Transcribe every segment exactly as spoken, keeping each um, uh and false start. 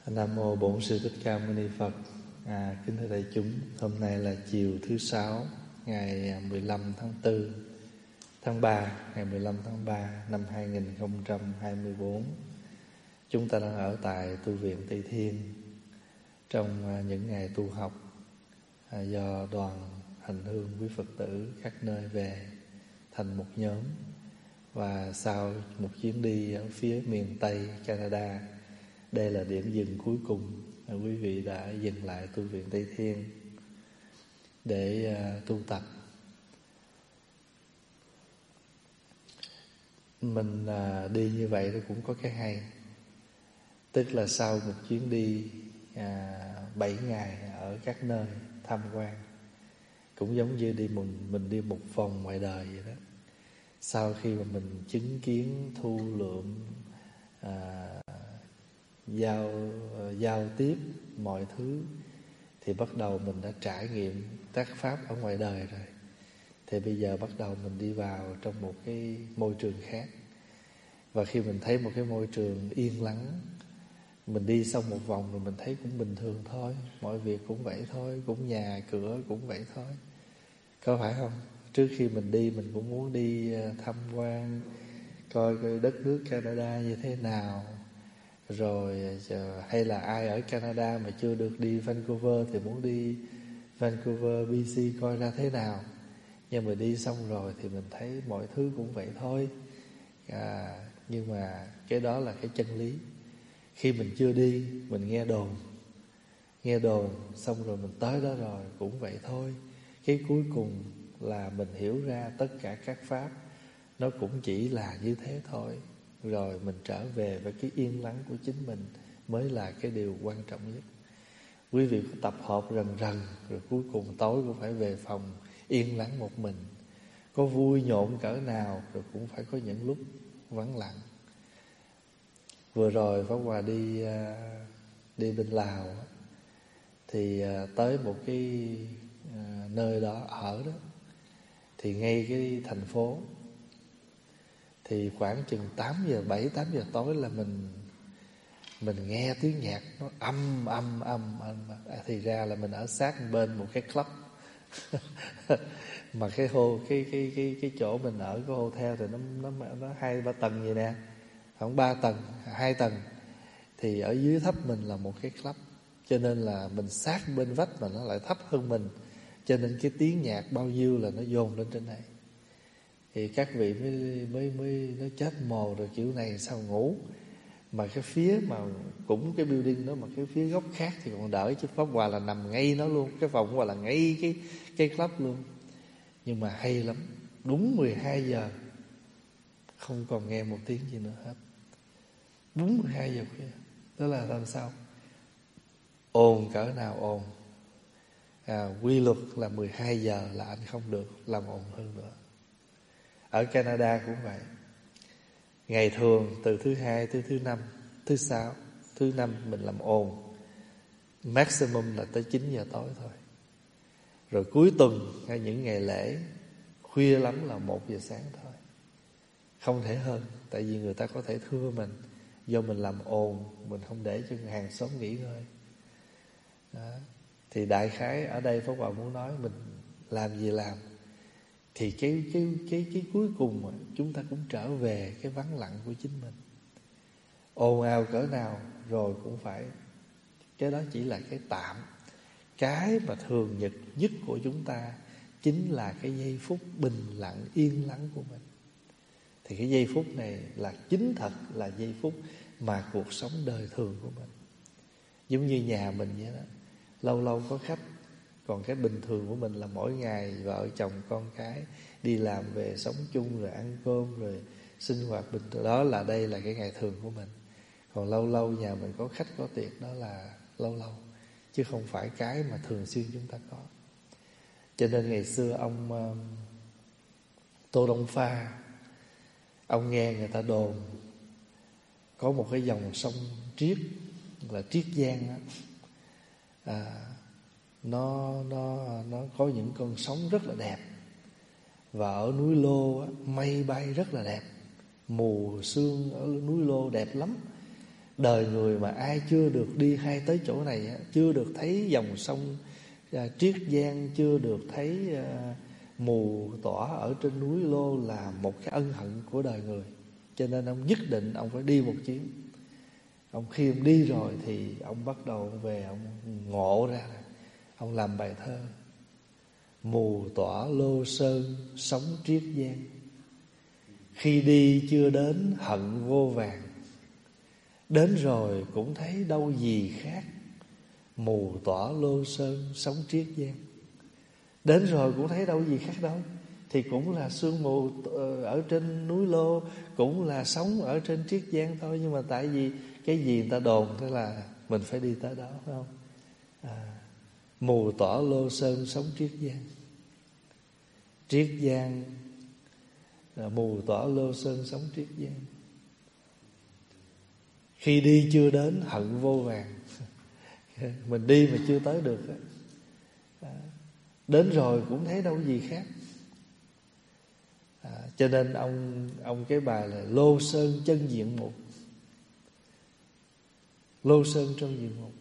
Nam mô Bổn Sư Thích Ca Mâu Ni Phật. À, kính thưa đại chúng, hôm nay là chiều thứ sáu, ngày mười lăm tháng tư, tháng ba, ngày mười lăm tháng ba năm hai nghìn không trăm hai mươi bốn. Chúng ta đang ở tại tu viện Tây Thiên trong những ngày tu học à, do đoàn hành hương quý Phật tử các nơi về thành một nhóm. Và sau một chuyến đi ở phía miền Tây Canada, đây là điểm dừng cuối cùng. Quý vị đã dừng lại tu viện Tây Thiên để uh, tu tập. Mình uh, đi như vậy thì cũng có cái hay. Tức là sau một chuyến đi bảy uh, ngày ở các nơi tham quan, cũng giống như đi mình, mình đi một vòng ngoài đời vậy đó. Sau khi mà mình chứng kiến, thu lượm, uh, Giao, giao tiếp mọi thứ, thì bắt đầu mình đã trải nghiệm tác pháp ở ngoài đời rồi. Thì bây giờ bắt đầu mình đi vào trong một cái môi trường khác. Và khi mình thấy một cái môi trường yên lắng, mình đi xong một vòng rồi mình thấy cũng bình thường thôi. Mọi việc cũng vậy thôi, cũng nhà cửa cũng vậy thôi. Có phải không? Trước khi mình đi mình cũng muốn đi tham quan, coi coi đất nước Canada như thế nào. Rồi hay là ai ở Canada mà chưa được đi Vancouver thì muốn đi Vancouver, bê xê coi ra thế nào. Nhưng mà đi xong rồi thì mình thấy mọi thứ cũng vậy thôi. à, Nhưng mà cái đó là cái chân lý. Khi mình chưa đi, mình nghe đồn Nghe đồn xong rồi mình tới đó rồi cũng vậy thôi. Cái cuối cùng là mình hiểu ra tất cả các pháp nó cũng chỉ là như thế thôi. Rồi mình trở về với cái yên lắng của chính mình mới là cái điều quan trọng nhất. Quý vị có tập hợp rần rần, rồi cuối cùng tối cũng phải về phòng yên lắng một mình. Có vui nhộn cỡ nào rồi cũng phải có những lúc vắng lặng. Vừa rồi Pháp Hòa đi đi bên Lào, thì tới một cái nơi đó ở đó, thì ngay cái thành phố, thì khoảng chừng tám giờ, bảy, tám giờ tối là mình Mình nghe tiếng nhạc nó âm âm âm âm. Thì ra là mình ở sát bên một cái club. Mà cái hồ cái cái cái cái chỗ mình ở cái hotel thì nó nó nó hai ba tầng vậy nè, khoảng ba tầng, hai tầng. Thì ở dưới thấp mình là một cái club, cho nên là mình sát bên vách mà nó lại thấp hơn mình, cho nên cái tiếng nhạc bao nhiêu là nó dồn lên trên này. Thì các vị mới mới mới nó chết mồ rồi, kiểu này sao ngủ. Mà cái phía mà cũng cái building đó, mà cái phía góc khác thì còn đỡ, chứ Pháp Hòa là nằm ngay nó luôn. Cái phòng Hòa là ngay cái cái club luôn. Nhưng mà hay lắm, đúng mười hai giờ không còn nghe một tiếng gì nữa hết. Đúng mười hai giờ khuya. Đó là làm sao? Ồn cỡ nào ồn. à, Quy luật là mười hai giờ là anh không được làm ồn hơn nữa. Ở Canada cũng vậy. Ngày thường từ thứ hai tới thứ năm, thứ sáu, thứ năm mình làm ồn, maximum là tới chín giờ tối thôi. Rồi cuối tuần hay những ngày lễ, khuya lắm là một giờ sáng thôi. Không thể hơn. Tại vì người ta có thể thưa mình, do mình làm ồn, mình không để cho hàng xóm nghỉ ngơi đó. Thì đại khái ở đây Pháp Hòa muốn nói, mình làm gì làm, thì cái cái cái cái cuối cùng mà chúng ta cũng trở về cái vắng lặng của chính mình. Ồn ào cỡ nào rồi cũng phải, cái đó chỉ là cái tạm. Cái mà thường nhật nhất của chúng ta chính là cái giây phút bình lặng yên lắng của mình. Thì cái giây phút này là chính thật là giây phút mà cuộc sống đời thường của mình. Giống như nhà mình vậy đó, lâu lâu có khách. Còn cái bình thường của mình là mỗi ngày vợ chồng con cái đi làm về sống chung, rồi ăn cơm, rồi sinh hoạt bình thường. Đó là đây là cái ngày thường của mình. Còn lâu lâu nhà mình có khách có tiệc, đó là lâu lâu, chứ không phải cái mà thường xuyên chúng ta có. Cho nên ngày xưa ông uh, Tô Đông Pha, ông nghe người ta đồn có một cái dòng sông Triết, là Triết Giang đó, à, Nó, nó, nó có những con sóng rất là đẹp. Và ở núi Lô á, mây bay rất là đẹp. Mù sương ở núi Lô đẹp lắm. Đời người mà ai chưa được đi hay tới chỗ này, chưa được thấy dòng sông à, Triết Giang, chưa được thấy à, mù tỏa ở trên núi Lô là một cái ân hận của đời người. Cho nên ông nhất định ông phải đi một chuyến. Ông khi ông đi rồi thì ông bắt đầu về, ông ngộ ra, ông làm bài thơ: mù tỏa Lô Sơn sóng Triết Giang, khi đi chưa đến hận vô vàng, đến rồi cũng thấy đâu gì khác, mù tỏa Lô Sơn sóng Triết Giang. Đến rồi cũng thấy đâu gì khác đâu, thì cũng là sương mù ở trên núi Lô, cũng là sóng ở trên Triết Giang thôi. Nhưng mà tại vì cái gì người ta đồn, thế là mình phải đi tới đó, phải không? À, mù tỏa Lô Sơn sóng Triết Giang, Triết Giang à, mù tỏa Lô Sơn sóng Triết Giang, khi đi chưa đến hận vô vàng. Mình đi mà chưa tới được, à, đến rồi cũng thấy đâu gì khác. À, cho nên ông ông cái bài là Lô Sơn chân diện mục. Lô Sơn chân diện mục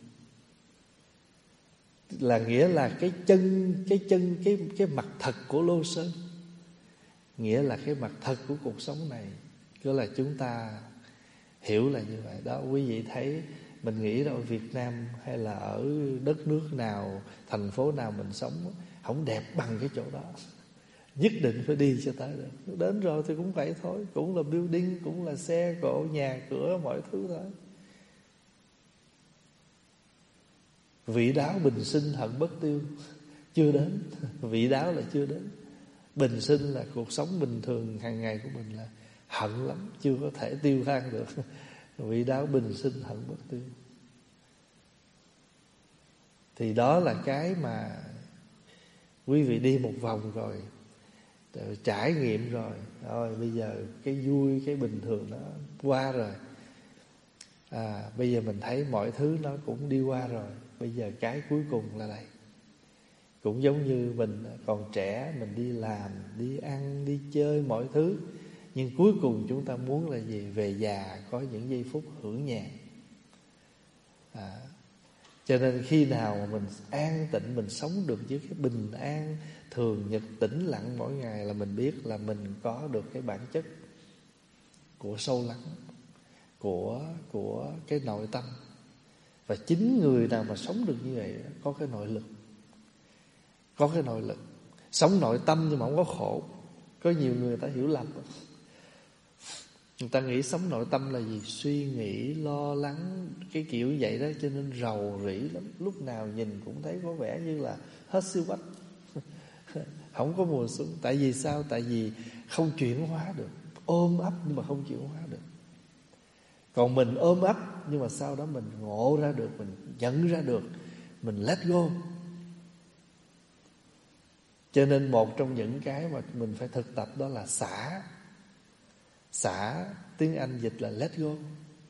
là nghĩa là cái chân cái chân cái cái mặt thật của Lô Sơn, nghĩa là cái mặt thật của cuộc sống này. Cứ là chúng ta hiểu là như vậy đó. Quý vị thấy mình nghĩ đâu Việt Nam hay là ở đất nước nào, thành phố nào mình sống không đẹp bằng cái chỗ đó. Nhất định phải đi cho tới được. Đến rồi thì cũng vậy thôi, cũng là building, cũng là xe cộ, nhà cửa, mọi thứ thôi. Vị đáo bình sinh hận bất tiêu, chưa đến. Vị đáo là chưa đến. Bình sinh là cuộc sống bình thường hàng ngày của mình là hận lắm, chưa có thể tiêu than được. Vị đáo bình sinh hận bất tiêu. Thì đó là cái mà quý vị đi một vòng rồi, rồi trải nghiệm rồi, rồi bây giờ cái vui, cái bình thường nó qua rồi. À, bây giờ mình thấy mọi thứ nó cũng đi qua rồi. Bây giờ cái cuối cùng là đây. Cũng giống như mình còn trẻ, mình đi làm, đi ăn, đi chơi mọi thứ, nhưng cuối cùng chúng ta muốn là gì? Về già có những giây phút hưởng nhàn. À, cho nên khi nào mà mình an tịnh, mình sống được với cái bình an thường nhật, tĩnh lặng mỗi ngày, là mình biết là mình có được cái bản chất của sâu lắng, của của cái nội tâm. Và chính người nào mà sống được như vậy có cái nội lực, có cái nội lực. Sống nội tâm nhưng mà không có khổ. Có nhiều người ta hiểu lầm, người ta nghĩ sống nội tâm là gì? Suy nghĩ, lo lắng, cái kiểu vậy đó, cho nên rầu rĩ lắm. Lúc nào nhìn cũng thấy có vẻ như là hết siêu bách, không có mùa xuân. Tại vì sao? Tại vì không chuyển hóa được. Ôm ấp nhưng mà không chuyển hóa được. Còn mình ôm ấp nhưng mà sau đó mình ngộ ra được, mình nhận ra được, mình let go. Cho nên một trong những cái mà mình phải thực tập đó là xả. Xả tiếng Anh dịch là let go.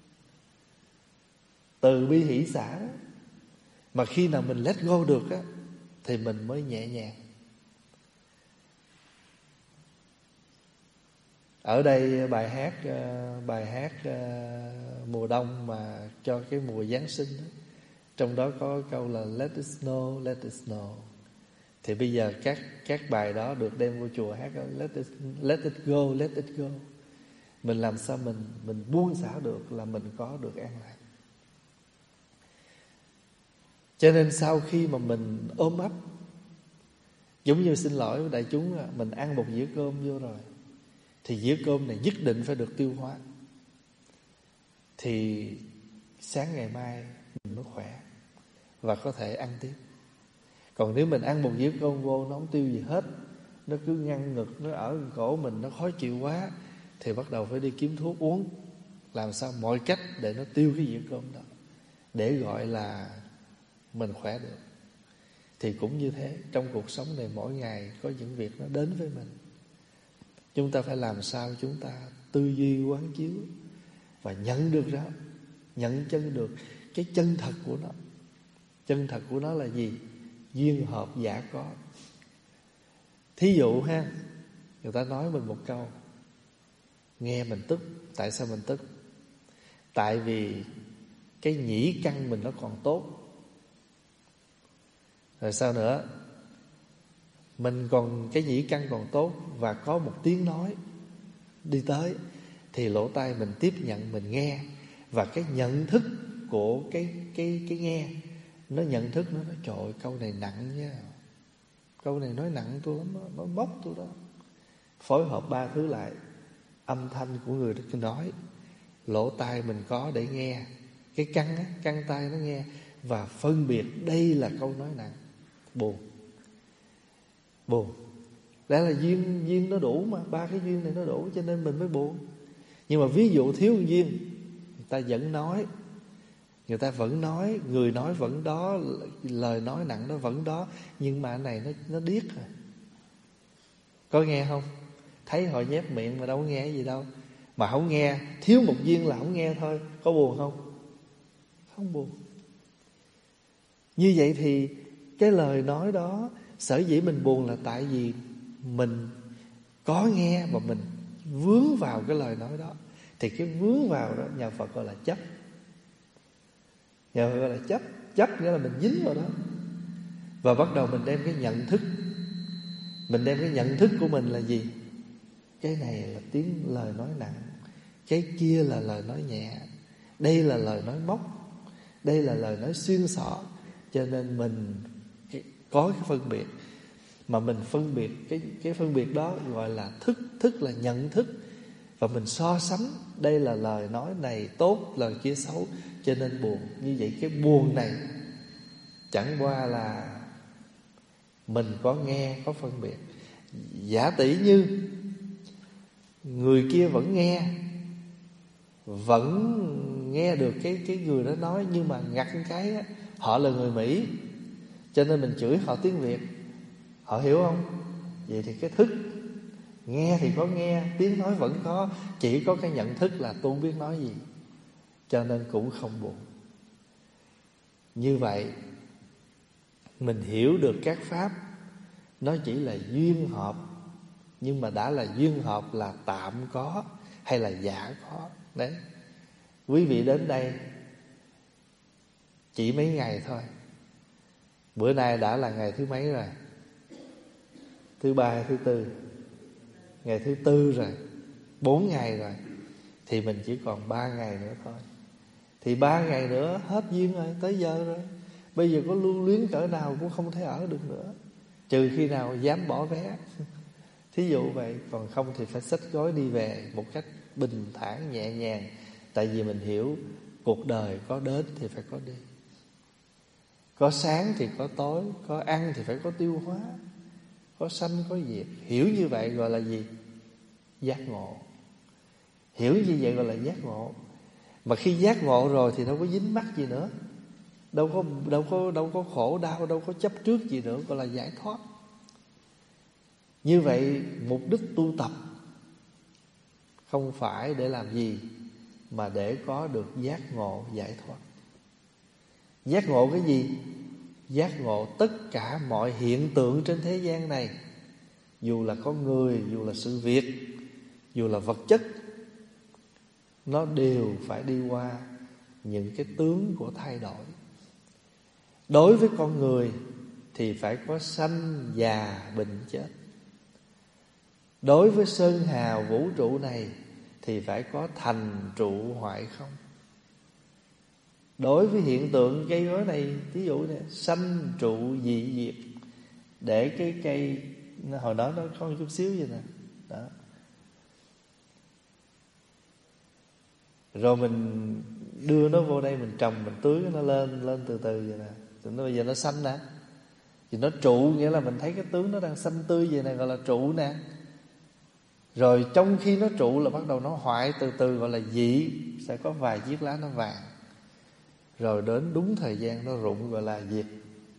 Từ bi hỷ xả đó. Mà khi nào mình let go được á, thì mình mới nhẹ nhàng. Ở đây bài hát bài hát mùa đông mà cho cái mùa Giáng sinh đó, trong đó có câu là let it snow, let it snow. Thì bây giờ các các bài đó được đem vô chùa hát, let it let it go, let it go. Mình làm sao mình mình buông xả được là mình có được an lạc. Cho nên sau khi mà mình ôm ấp, giống như xin lỗi với đại chúng, mình ăn một dĩa cơm vô rồi, thì dĩa cơm này nhất định phải được tiêu hóa, thì sáng ngày mai mình mới khỏe và có thể ăn tiếp. Còn nếu mình ăn một dĩa cơm vô nó không tiêu gì hết, nó cứ ngăn ngực, nó ở cổ mình, nó khó chịu quá, thì bắt đầu phải đi kiếm thuốc uống, làm sao mọi cách để nó tiêu cái dĩa cơm đó, để gọi là mình khỏe được. Thì cũng như thế, trong cuộc sống này mỗi ngày có những việc nó đến với mình, chúng ta phải làm sao chúng ta tư duy quán chiếu và nhận được đó, nhận chân được cái chân thật của nó. Chân thật của nó là gì? Duyên hợp giả có. Thí dụ ha, người ta nói mình một câu, nghe mình tức. Tại sao mình tức? Tại vì cái nhĩ căn mình nó còn tốt. Rồi sao nữa? Mình còn cái nhĩ căn còn tốt và có một tiếng nói đi tới, thì lỗ tai mình tiếp nhận, mình nghe. Và cái nhận thức của cái cái cái nghe, nó nhận thức nó nói trời ơi, câu này nặng nha, câu này nói nặng tôi lắm đó, nó móc tôi đó. Phối hợp ba thứ lại, âm thanh của người nói, lỗ tai mình có để nghe, cái căn á, căn tai nó nghe, và phân biệt đây là câu nói nặng, buồn, buồn. Đó là duyên, duyên nó đủ mà, ba cái duyên này nó đủ cho nên mình mới buồn. Nhưng mà ví dụ thiếu duyên, người ta vẫn nói, người ta vẫn nói, người nói vẫn đó, lời nói nặng nó vẫn đó, nhưng mà cái này nó, nó điếc rồi. Có nghe không? Thấy họ nhép miệng mà đâu có nghe cái gì đâu. Mà không nghe, thiếu một duyên là không nghe thôi. Có buồn không? Không buồn. Như vậy thì cái lời nói đó, sở dĩ mình buồn là tại vì mình có nghe mà mình vướng vào cái lời nói đó. Thì cái vướng vào đó nhà Phật gọi là chấp. Nhà Phật gọi là chấp. Chấp nghĩa là mình dính vào đó. Và bắt đầu mình đem cái nhận thức, mình đem cái nhận thức của mình là gì? Cái này là tiếng lời nói nặng, cái kia là lời nói nhẹ, đây là lời nói móc, đây là lời nói xuyên xỏ. Cho nên mình có cái phân biệt. Mà mình phân biệt, cái, cái phân biệt đó gọi là thức. Thức là nhận thức. Và mình so sánh, đây là lời nói này tốt, lời kia xấu, cho nên buồn. Như vậy cái buồn này chẳng qua là mình có nghe, có phân biệt. Giả tỷ như người kia vẫn nghe, vẫn nghe được cái, cái người đó nói, nhưng mà ngặt cái á, họ là người Mỹ, cho nên mình chửi họ tiếng Việt. Họ hiểu không? Vậy thì cái thức, nghe thì có nghe, tiếng nói vẫn có, chỉ có cái nhận thức là tôi không biết nói gì, cho nên cũng không buồn. Như vậy mình hiểu được các pháp nó chỉ là duyên hợp, nhưng mà đã là duyên hợp là tạm có hay là giả có. Đấy, quý vị đến đây chỉ mấy ngày thôi. Bữa nay đã là ngày thứ mấy rồi? Thứ ba, thứ tư. Ngày thứ tư rồi, bốn ngày rồi. Thì mình chỉ còn ba ngày nữa thôi. Thì ba ngày nữa hết duyên rồi, tới giờ rồi. Bây giờ có lưu luyến cỡ nào cũng không thể ở được nữa, trừ khi nào dám bỏ vé. Thí dụ vậy. Còn không thì phải xách gói đi về một cách bình thản nhẹ nhàng. Tại vì mình hiểu cuộc đời có đến thì phải có đi. Có sáng thì có tối, có ăn thì phải có tiêu hóa, có sanh có diệt. Hiểu như vậy gọi là gì? Giác ngộ. Hiểu như vậy gọi là giác ngộ. Mà khi giác ngộ rồi thì đâu có dính mắc gì nữa, đâu có đâu có đâu có khổ đau, đâu có chấp trước gì nữa, gọi là giải thoát. Như vậy mục đích tu tập không phải để làm gì, mà để có được giác ngộ giải thoát. Giác ngộ cái gì? Giác ngộ tất cả mọi hiện tượng trên thế gian này, dù là con người, dù là sự việc, dù là vật chất, nó đều phải đi qua những cái tướng của thay đổi. Đối với con người thì phải có sanh, già, bệnh, chết. Đối với sơn hào vũ trụ này thì phải có thành trụ hoại không. Đối với hiện tượng cây cối này, ví dụ này, sanh trụ dị diệt. Để cái cây hồi đó nó có một chút xíu vậy nè đó. Rồi mình đưa nó vô đây, mình trồng, mình tưới nó lên, lên từ từ vậy nè. Thì nó bây giờ nó xanh nè. Thì nó trụ, nghĩa là mình thấy cái tướng nó đang xanh tươi vậy nè, gọi là trụ nè. Rồi trong khi nó trụ là bắt đầu nó hoại từ từ, gọi là dị. Sẽ có vài chiếc lá nó vàng. Rồi đến đúng thời gian nó rụng, gọi là diệt.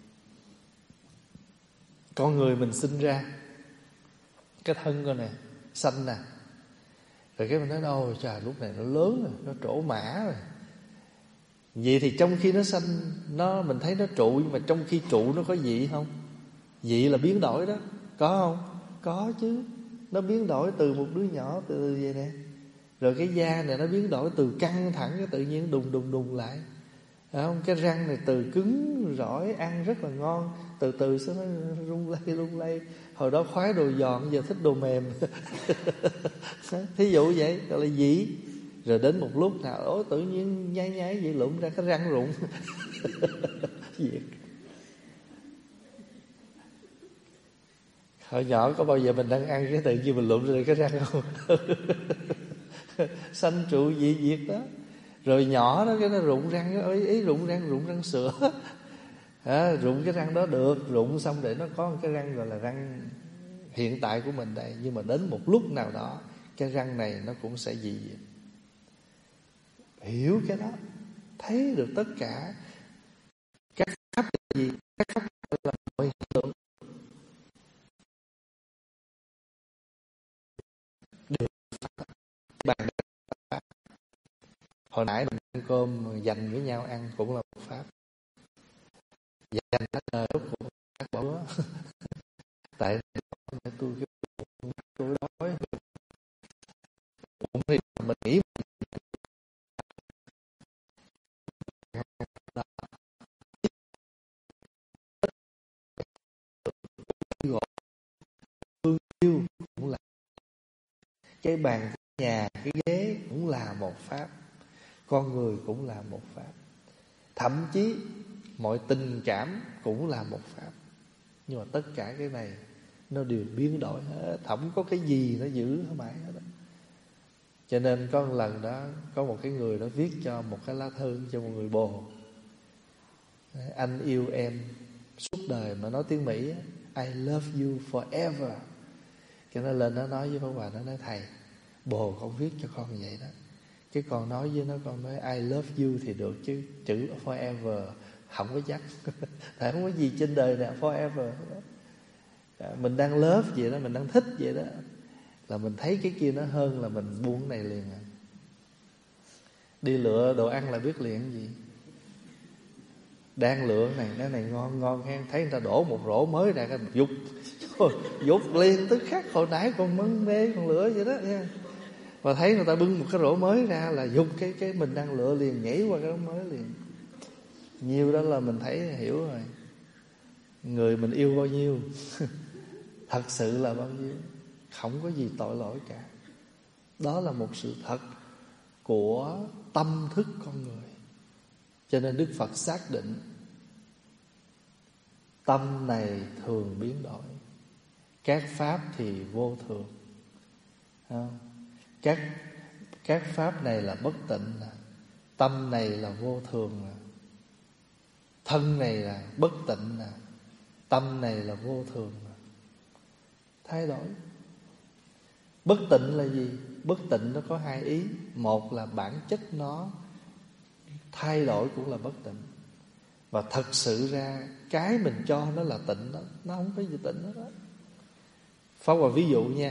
Con người mình sinh ra, cái thân coi nè, xanh nè. Rồi cái mình nói ôi trời, lúc này nó lớn rồi, nó trổ mã rồi. Vậy thì trong khi nó xanh, nó mình thấy nó trụ, nhưng mà trong khi trụ nó có dị không? Dị là biến đổi đó, có không? Có chứ. Nó biến đổi từ một đứa nhỏ từ từ vậy nè. Rồi cái da này nó biến đổi từ căng thẳng, cái tự nhiên đùng đùng đùng lại. Không? Cái răng này từ cứng rỏi ăn rất là ngon, từ từ sẽ nó rung lay rung lay. Hồi đó khoái đồ giòn, giờ thích đồ mềm. Thí dụ vậy, gọi là dĩ. Rồi đến một lúc nào ố tự nhiên nháy nháy vậy lụm ra cái răng rụng. Diệt. Hồi nhỏ có bao giờ mình đang ăn cái tự nhiên mình lụm ra cái răng không? Sanh trụ dị diệt đó. Rồi nhỏ đó cái nó rụng răng, ý, ý rụng răng, rụng răng sữa. À, rụng cái răng đó được, rụng xong để nó có cái răng gọi là răng hiện tại của mình đây. Nhưng mà đến một lúc nào đó cái răng này nó cũng sẽ dị diệt. Hiểu cái đó, thấy được tất cả các pháp là gì? Các pháp là mọi hiện tượng đều bàn. Hồi nãy mình ăn cơm dành với nhau ăn cũng là một pháp. Dành hết đời lúc cũng các bỏ bữa. Tại tôi cái tôi đói cũng thì mình nghĩ gọi thương yêu cũng là cái bàn nhà, cái ghế cũng là một pháp, con người cũng là một pháp, thậm chí mọi tình cảm cũng là một pháp. Nhưng mà tất cả cái này nó đều biến đổi hết, không có cái gì nó giữ mãi hết đó. Cho nên có một lần đó có một cái người đó viết cho một cái lá thư cho một người bồ: anh yêu em suốt đời, mà nói tiếng Mỹ I love you forever. Cho nên lên nó nói với ông bà, nó nói thầy, bồ con viết cho con như vậy đó, cái con nói với nó, con nói I love you thì được, chứ chữ forever không có chắc. Tại không có gì trên đời nào forever. Mình đang love vậy đó, mình đang thích vậy đó, là mình thấy cái kia nó hơn là mình buông cái này liền à. Đi lựa đồ ăn là biết liền cái gì. Đang lựa này, cái này ngon ngon ha, thấy người ta đổ một rổ mới ra cái dục dục liền tức khắc. Hồi nãy còn mân mê còn lựa vậy đó nha, và thấy người ta bưng một cái rổ mới ra là dục cái cái mình đang lựa liền, nhảy qua cái rổ mới liền. Nhiều đó là mình thấy hiểu rồi, người mình yêu bao nhiêu. Thật sự là bao nhiêu, không có gì tội lỗi cả. Đó là một sự thật của tâm thức con người. Cho nên Đức Phật xác định tâm này thường biến đổi, các pháp thì vô thường. Không? Các, các pháp này là bất tịnh, tâm này là vô thường, thân này là bất tịnh, tâm này là vô thường, thay đổi. Bất tịnh là gì? Bất tịnh nó có hai ý. Một là bản chất nó thay đổi cũng là bất tịnh, và thật sự ra cái mình cho nó là tịnh đó, nó không có gì tịnh đó, đó. Pháp Hòa ví dụ nha,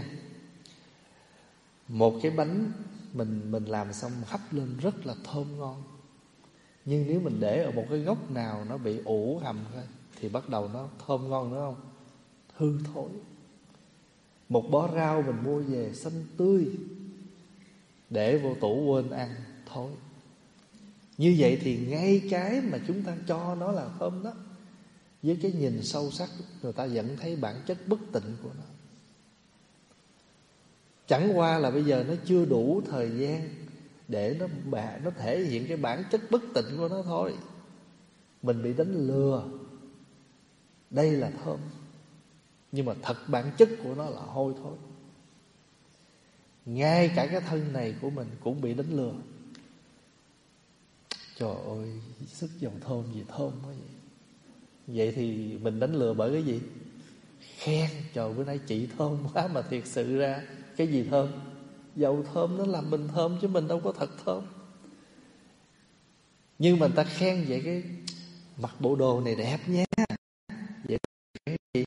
một cái bánh mình mình làm xong hấp lên rất là thơm ngon, nhưng nếu mình để ở một cái góc nào nó bị ủ hầm thôi thì bắt đầu nó thơm ngon nữa không? Hư thối. Một bó rau mình mua về xanh tươi, để vô tủ quên ăn, thối. Như vậy thì ngay cái mà chúng ta cho nó là thơm đó, với cái nhìn sâu sắc, người ta vẫn thấy bản chất bất tịnh của nó. Chẳng qua là bây giờ nó chưa đủ thời gian để nó nó thể hiện cái bản chất bất tịnh của nó thôi. Mình bị đánh lừa. Đây là thơm, nhưng mà thật bản chất của nó là hôi thối. Ngay cả cái thân này của mình cũng bị đánh lừa. Trời ơi, sức dầu thơm gì thơm quá vậy. Vậy thì mình đánh lừa bởi cái gì? Khen, trời bữa nay chị thơm quá, mà thiệt sự ra cái gì thơm? Dầu thơm nó làm mình thơm, chứ mình đâu có thật thơm. Nhưng mà người ta khen vậy, cái mặc bộ đồ này đẹp nha. Vậy cái gì?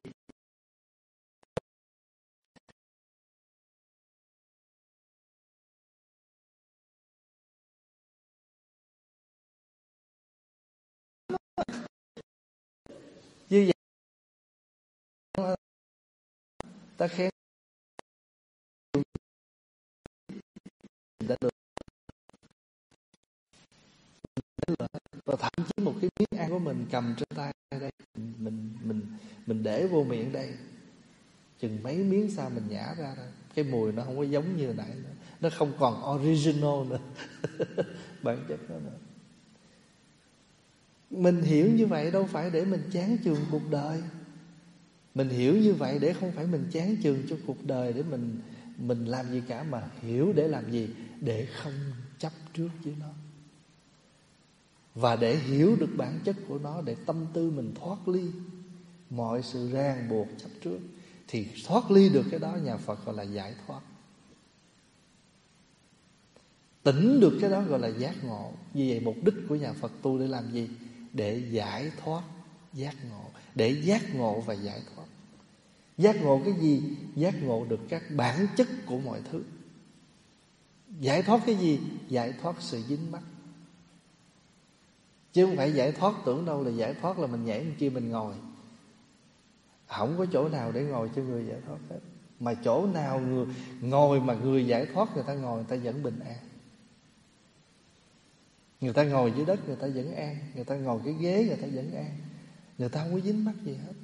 Như vậy ta khen đã được, và thậm một cái miếng ăn của mình cầm trên tay đây, mình mình mình để vô miệng đây, chừng mấy miếng sau mình nhả ra thôi, cái mùi nó không có giống như nãy nữa, nó không còn original nữa. Bản chất đó nữa. Mình hiểu như vậy đâu phải để mình chán chường cuộc đời. Mình hiểu như vậy để không phải mình chán chường cho cuộc đời, để mình mình làm gì cả, mà hiểu để làm gì? Để không chấp trước với nó. Và để hiểu được bản chất của nó, để tâm tư mình thoát ly mọi sự ràng buộc chấp trước. Thì thoát ly được cái đó nhà Phật gọi là giải thoát. Tỉnh được cái đó gọi là giác ngộ. Như vậy mục đích của nhà Phật tu để làm gì? Để giải thoát giác ngộ. Để giác ngộ và giải thoát. Giác ngộ cái gì? Giác ngộ được các bản chất của mọi thứ. Giải thoát cái gì? Giải thoát sự dính mắc. Chứ không phải giải thoát tưởng đâu là giải thoát là mình nhảy bên kia mình ngồi. Không có chỗ nào để ngồi cho người giải thoát hết. Mà chỗ nào người ngồi mà người giải thoát, người ta ngồi người ta vẫn bình an. Người ta ngồi dưới đất người ta vẫn an. Người ta ngồi cái ghế người ta vẫn an. Người ta không có dính mắc gì hết.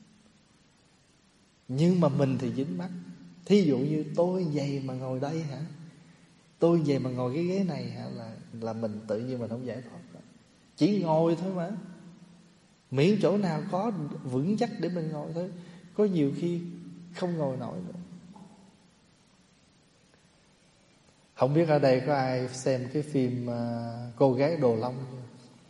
Nhưng mà mình thì dính mắc. Thí dụ như tôi vậy mà ngồi đây hả? Tôi vậy mà ngồi cái ghế này hả? Là, là mình tự nhiên mình không giải thoát đó. Chỉ ngồi thôi mà. Miễn chỗ nào có vững chắc để mình ngồi thôi. Có nhiều khi không ngồi nổi nữa. Không biết ở đây có ai xem cái phim uh, Cô gái Đồ Long chưa?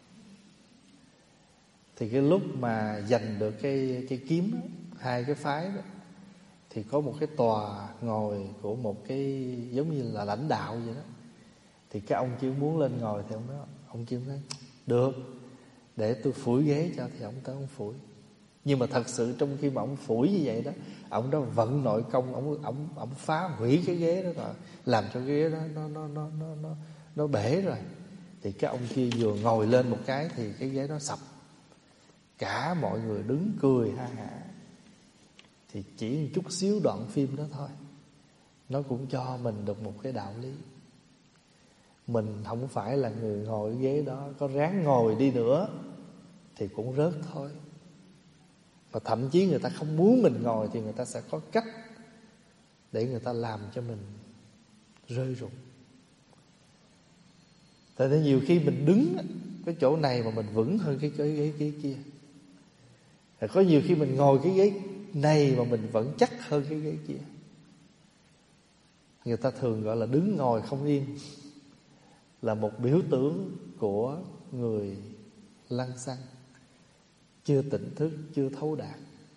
Thì cái lúc mà giành được cái, cái kiếm đó, hai cái phái đó, thì có một cái tòa ngồi của một cái giống như là lãnh đạo vậy đó. Thì cái ông kia muốn lên ngồi thì ông nói, ông kia nói được, để tôi phủi ghế cho. Thì ông tới ông phủi. Nhưng mà thật sự trong khi mà ông phủi như vậy đó, ông đó vận nội công, ông ông ông phá hủy cái ghế đó rồi, làm cho cái ghế đó nó nó nó nó nó nó bể rồi. Thì cái ông kia vừa ngồi lên một cái thì cái ghế đó sập. Cả mọi người đứng cười ha hả. Thì chỉ một chút xíu đoạn phim đó thôi, nó cũng cho mình được một cái đạo lý. Mình không phải là người ngồi ghế đó, có ráng ngồi đi nữa thì cũng rớt thôi. Và thậm chí người ta không muốn mình ngồi thì người ta sẽ có cách để người ta làm cho mình rơi rụng. Tại nên nhiều khi mình đứng cái chỗ này mà mình vững hơn cái ghế, ghế, ghế kia. Rồi có nhiều khi mình ngồi cái ghế này mà mình vẫn chắc hơn cái ghế kia. Người ta thường gọi là đứng ngồi không yên, là một biểu tượng của người lăng xăng, chưa tỉnh thức, chưa thấu đạt.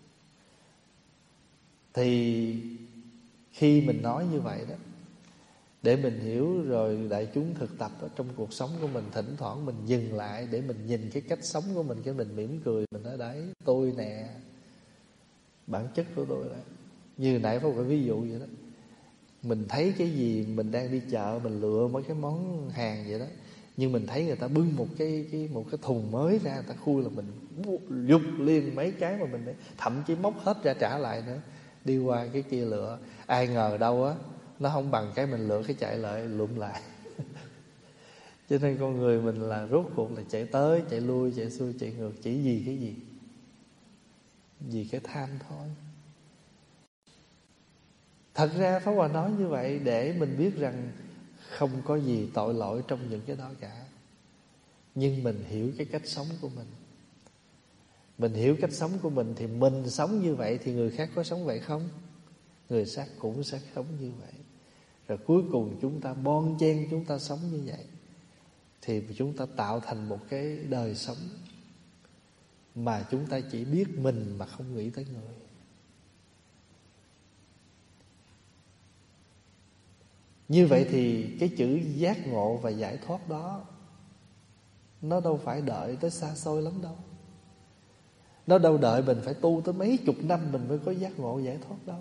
Thì khi mình nói như vậy đó, để mình hiểu rồi đại chúng thực tập ở trong cuộc sống của mình, thỉnh thoảng mình dừng lại để mình nhìn cái cách sống của mình, cái mình mỉm cười, mình nói đấy, tôi nè, bản chất của tôi là như nãy có một ví dụ vậy đó. Mình thấy cái gì, mình đang đi chợ, mình lựa mấy cái món hàng vậy đó, nhưng mình thấy người ta bưng một cái, cái một cái thùng mới ra, người ta khui là mình dục liền mấy cái mà mình thậm chí móc hết ra trả lại nữa, đi qua cái kia lựa. Ai ngờ đâu á, nó không bằng cái mình lựa, cái chạy lại lụm lại. Cho nên con người mình là rốt cuộc là chạy tới, chạy lui, chạy xuôi, chạy ngược, chỉ vì cái gì? Vì cái tham thôi. Thật ra Pháp Hòa nói như vậy để mình biết rằng không có gì tội lỗi trong những cái đó cả. Nhưng mình hiểu cái cách sống của mình. Mình hiểu cách sống của mình thì mình sống như vậy thì người khác có sống vậy không? Người khác cũng sẽ sống như vậy. Rồi cuối cùng chúng ta bon chen, chúng ta sống như vậy, thì chúng ta tạo thành một cái đời sống mà chúng ta chỉ biết mình mà không nghĩ tới người. Như vậy thì cái chữ giác ngộ và giải thoát đó, nó đâu phải đợi tới xa xôi lắm đâu. Nó đâu đợi mình phải tu tới mấy chục năm mình mới có giác ngộ giải thoát đâu.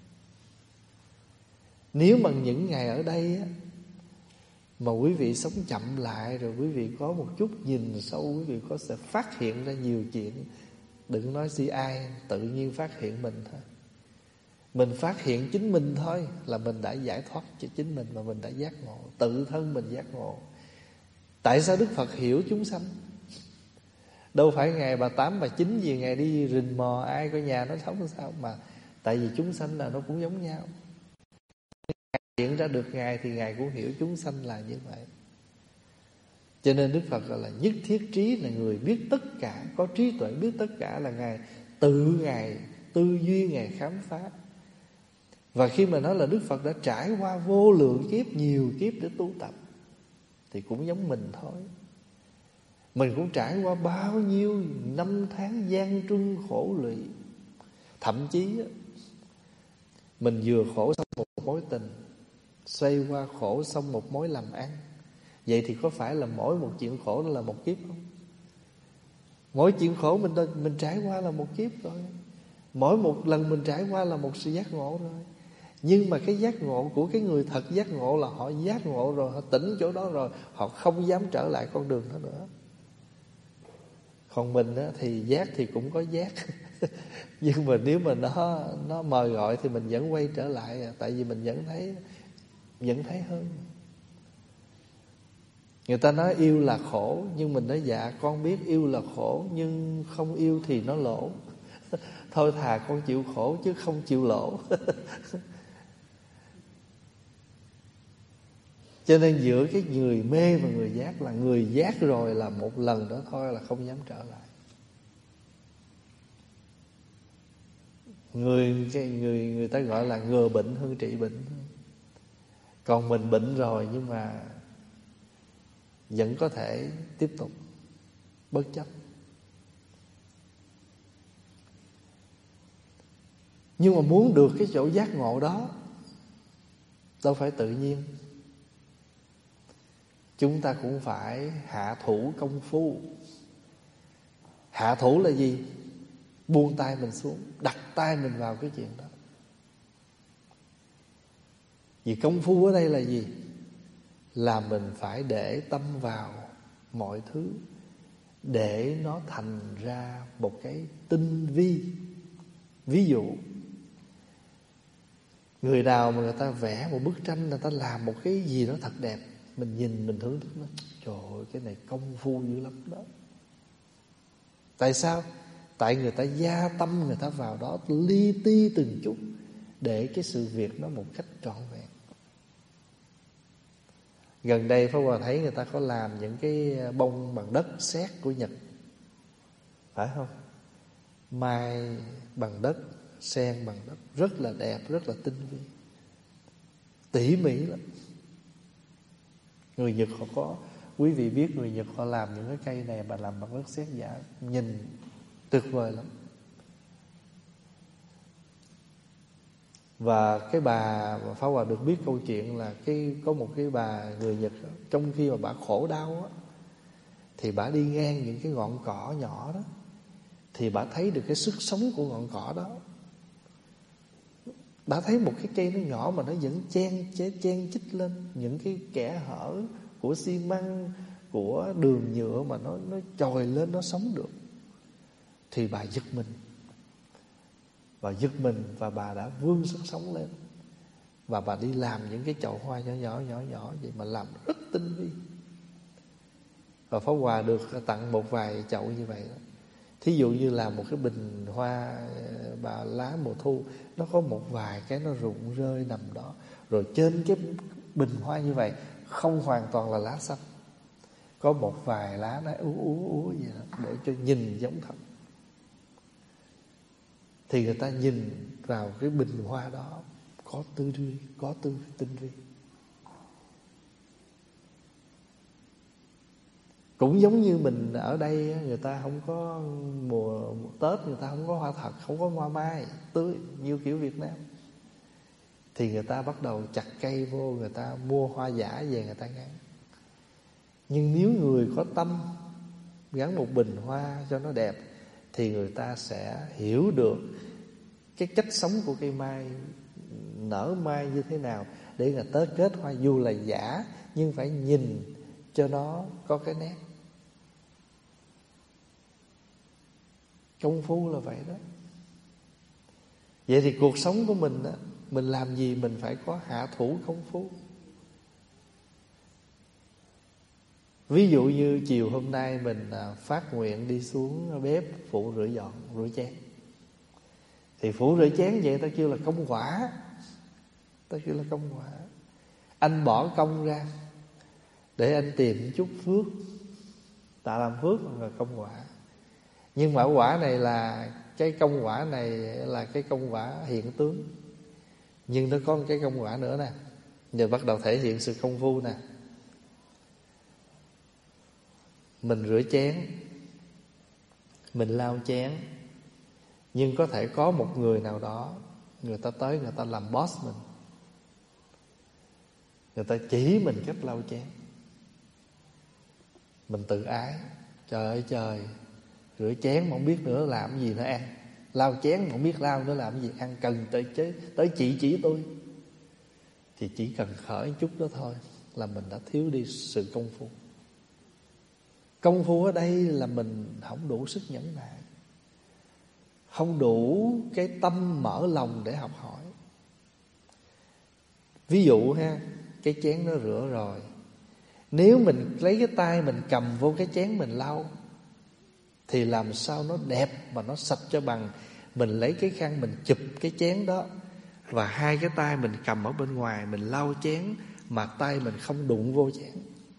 Nếu mà những ngày ở đây á, mà quý vị sống chậm lại, rồi quý vị có một chút nhìn sâu, quý vị có sẽ phát hiện ra nhiều chuyện. Đừng nói gì ai, tự nhiên phát hiện mình thôi. Mình phát hiện chính mình thôi là mình đã giải thoát cho chính mình, và mình đã giác ngộ, tự thân mình giác ngộ. Tại sao Đức Phật hiểu chúng sanh? Đâu phải ngày bà tám bà chín gì ngày đi rình mò ai có nhà nó sống sao, mà tại vì chúng sanh là nó cũng giống nhau. Hiện ra được Ngài thì Ngài cũng hiểu chúng sanh là như vậy. Cho nên Đức Phật gọi là nhất thiết trí, là người biết tất cả, có trí tuệ biết tất cả, là Ngài tự Ngài tư duy, Ngài khám phá. Và khi mà nói là Đức Phật đã trải qua vô lượng kiếp, nhiều kiếp để tu tập, thì cũng giống mình thôi. Mình cũng trải qua bao nhiêu năm tháng gian truân khổ lụy. Thậm chí mình vừa khổ xong một mối tình, xoay qua khổ xong một mối làm ăn. Vậy thì có phải là mỗi một chuyện khổ đó là một kiếp không? Mỗi chuyện khổ mình mình trải qua là một kiếp rồi. Mỗi một lần mình trải qua là một sự giác ngộ rồi. Nhưng mà cái giác ngộ của cái người thật giác ngộ là họ giác ngộ rồi, họ tỉnh chỗ đó rồi, họ không dám trở lại con đường đó nữa. Còn mình á, thì giác thì cũng có giác nhưng mà nếu mà nó nó mời gọi thì mình vẫn quay trở lại. Tại vì mình vẫn thấy Vẫn thấy hơn. Người ta nói yêu là khổ, nhưng mình nói dạ con biết yêu là khổ, nhưng không yêu thì nó lỗ. Thôi thà con chịu khổ chứ không chịu lỗ. Cho nên giữa cái người mê và người giác, là người giác rồi là một lần đó thôi là không dám trở lại. Người cái người người ta gọi là ngừa bệnh hơn trị bệnh. Còn mình bệnh rồi nhưng mà vẫn có thể tiếp tục bất chấp. Nhưng mà muốn được cái chỗ giác ngộ đó đâu phải tự nhiên. Chúng ta cũng phải hạ thủ công phu. Hạ thủ là gì? Buông tay mình xuống, đặt tay mình vào cái chuyện đó. Vì công phu ở đây là gì? Là mình phải để tâm vào mọi thứ, để nó thành ra một cái tinh vi. Ví dụ, người nào mà người ta vẽ một bức tranh, người ta làm một cái gì đó thật đẹp, mình nhìn mình thưởng thức nó, trời ơi cái này công phu dữ lắm đó. Tại sao? Tại người ta gia tâm người ta vào đó li ti từng chút, để cái sự việc nó một cách trọn vẹn. Gần đây Pháp Hòa thấy người ta có làm những cái bông bằng đất sét của Nhật, phải không? Mai bằng đất, sen bằng đất, rất là đẹp, rất là tinh vi, tỉ mỉ lắm. Người Nhật họ có, quý vị biết người Nhật họ làm những cái cây này mà làm bằng đất sét giả, nhìn tuyệt vời lắm. Và cái bà mà Pháp Hòa được biết câu chuyện là cái có một cái bà người Nhật đó, trong khi mà bà khổ đau á, thì bà đi ngang những cái ngọn cỏ nhỏ đó, thì bà thấy được cái sức sống của ngọn cỏ đó. Bà thấy một cái cây nó nhỏ mà nó vẫn chen chen, chen chích lên những cái kẽ hở của xi măng, của đường nhựa mà nó nó trồi lên, nó sống được. Thì bà giật mình. Bà giật mình và bà đã vươn sức sống lên. Và bà đi làm những cái chậu hoa nhỏ nhỏ nhỏ nhỏ vậy mà làm rất tinh vi. Và Pháp Hòa được tặng một vài chậu như vậy đó. Thí dụ như là một cái bình hoa bà lá mùa thu, nó có một vài cái nó rụng rơi nằm đó. Rồi trên cái bình hoa như vậy không hoàn toàn là lá xanh, có một vài lá nó ú ú ú vậy đó, để cho nhìn giống thật. Thì người ta nhìn vào cái bình hoa đó có tư duy, có tư tinh vi. Cũng giống như mình ở đây, người ta không có mùa Tết, người ta không có hoa thật, không có hoa mai tươi như kiểu Việt Nam, thì người ta bắt đầu chặt cây vô, người ta mua hoa giả về người ta gắn. Nhưng nếu người có tâm gắn một bình hoa cho nó đẹp, thì người ta sẽ hiểu được cái cách sống của cây mai, nở mai như thế nào, để người ta kết hoa dù là giả, nhưng phải nhìn cho nó có cái nét. Công phu là vậy đó. Vậy thì cuộc sống của mình á, mình làm gì mình phải có hạ thủ công phu. Ví dụ như chiều hôm nay mình phát nguyện đi xuống bếp phụ rửa dọn, rửa chén, thì phụ rửa chén vậy ta kêu là công quả. Ta kêu là công quả. Anh bỏ công ra để anh tìm chút phước, tạ làm phước là công quả. Nhưng mà quả này là cái công quả này là cái công quả hiện tướng. Nhưng nó có một cái công quả nữa nè. Giờ bắt đầu thể hiện sự công phu nè. Mình rửa chén, mình lau chén, nhưng có thể có một người nào đó, người ta tới, người ta làm boss mình, người ta chỉ mình cách lau chén. Mình tự ái, trời ơi trời, rửa chén mà không biết nữa làm gì nữa ăn, lau chén mà không biết lau nữa làm gì ăn, cần tới chế, tới chị chỉ tôi. Thì chỉ cần khởi chút đó thôi là mình đã thiếu đi sự công phu. Công phu ở đây là mình không đủ sức nhẫn nại, không đủ cái tâm mở lòng để học hỏi. Ví dụ ha, cái chén nó rửa rồi, nếu mình lấy cái tay mình cầm vô cái chén mình lau, thì làm sao nó đẹp mà nó sạch cho bằng mình lấy cái khăn mình chụp cái chén đó, và hai cái tay mình cầm ở bên ngoài mình lau chén mà tay mình không đụng vô chén.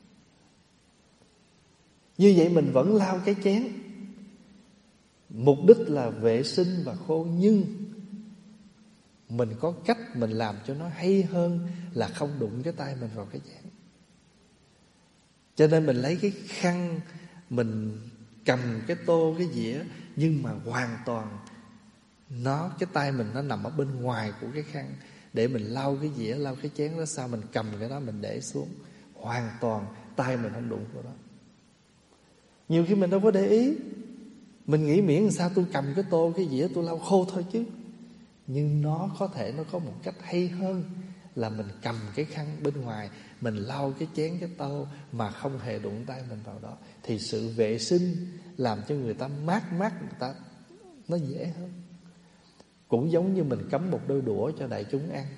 Như vậy mình vẫn lau cái chén, mục đích là vệ sinh và khô, nhưng mình có cách mình làm cho nó hay hơn là không đụng cái tay mình vào cái chén. Cho nên mình lấy cái khăn, mình cầm cái tô, cái dĩa, nhưng mà hoàn toàn nó, cái tay mình nó nằm ở bên ngoài của cái khăn, để mình lau cái dĩa, lau cái chén đó. Sao mình cầm cái đó mình để xuống, hoàn toàn tay mình không đụng vào đó. Nhiều khi mình đâu có để ý, mình nghĩ miễn làm sao tôi cầm cái tô, cái dĩa tôi lau khô thôi chứ. Nhưng nó có thể nó có một cách hay hơn là mình cầm cái khăn bên ngoài, mình lau cái chén, cái tô mà không hề đụng tay mình vào đó. Thì sự vệ sinh làm cho người ta mát mát, người ta nó dễ hơn. Cũng giống như mình cắm một đôi đũa cho đại chúng ăn.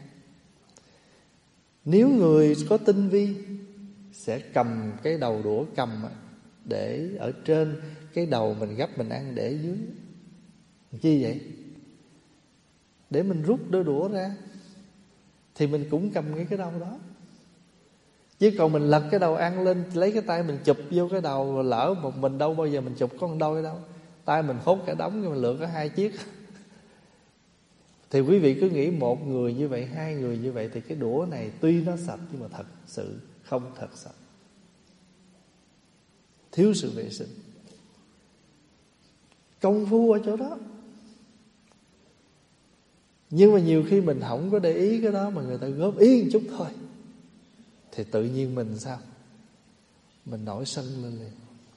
Nếu người có tinh vi sẽ cầm cái đầu đũa cầm để ở trên cái đầu mình gấp mình ăn, để dưới. Chi vậy? Để mình rút đôi đũa ra thì mình cũng cầm cái cái đầu đó. Chứ còn mình lật cái đầu ăn lên, lấy cái tay mình chụp vô cái đầu, lỡ một mình đâu bao giờ mình chụp có một đôi đâu. Tay mình hốt cả đống, mình lựa có hai chiếc. Thì quý vị cứ nghĩ một người như vậy, hai người như vậy, thì cái đũa này tuy nó sạch nhưng mà thật sự không thật sạch, thiếu sự vệ sinh. Công phu ở chỗ đó. Nhưng mà nhiều khi mình không có để ý cái đó, mà người ta góp ý một chút thôi, thì tự nhiên mình sao? Mình nổi sân lên liền.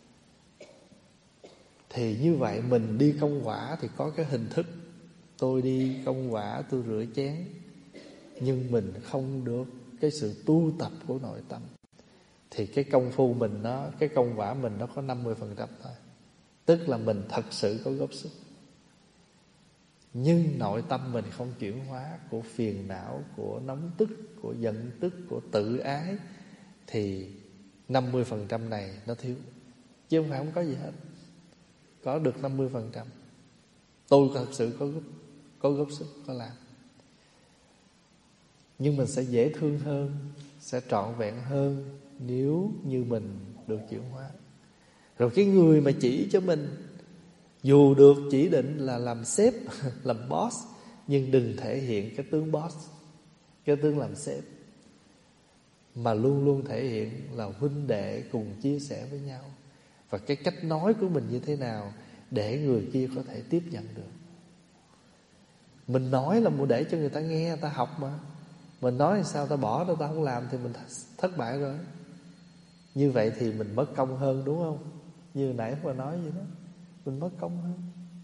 Thì như vậy mình đi công quả thì có cái hình thức. Tôi đi công quả, tôi rửa chén, nhưng mình không được cái sự tu tập của nội tâm. Thì cái công phu mình nó, cái công quả mình nó có năm mươi phần trăm thôi. Tức là mình thật sự có góp sức, nhưng nội tâm mình không chuyển hóa, của phiền não, của nóng tức, của giận tức, của tự ái, thì năm mươi phần trăm này nó thiếu. Chứ không phải không có gì hết. Có được năm mươi phần trăm. Tôi thật sự có góp, có góp sức, có làm. Nhưng mình sẽ dễ thương hơn, sẽ trọn vẹn hơn nếu như mình được chuyển hóa. Rồi cái người mà chỉ cho mình, dù được chỉ định là làm sếp, làm boss, nhưng đừng thể hiện cái tướng boss, cái tướng làm sếp, mà luôn luôn thể hiện là huynh đệ cùng chia sẻ với nhau. Và cái cách nói của mình như thế nào để người kia có thể tiếp nhận được. Mình nói là muốn để cho người ta nghe, người ta học mà. Mình nói sao ta bỏ, ta không làm thì mình thất bại rồi. Như vậy thì mình mất công hơn, đúng không? Như nãy mà nói vậy đó, mình mất công hơn.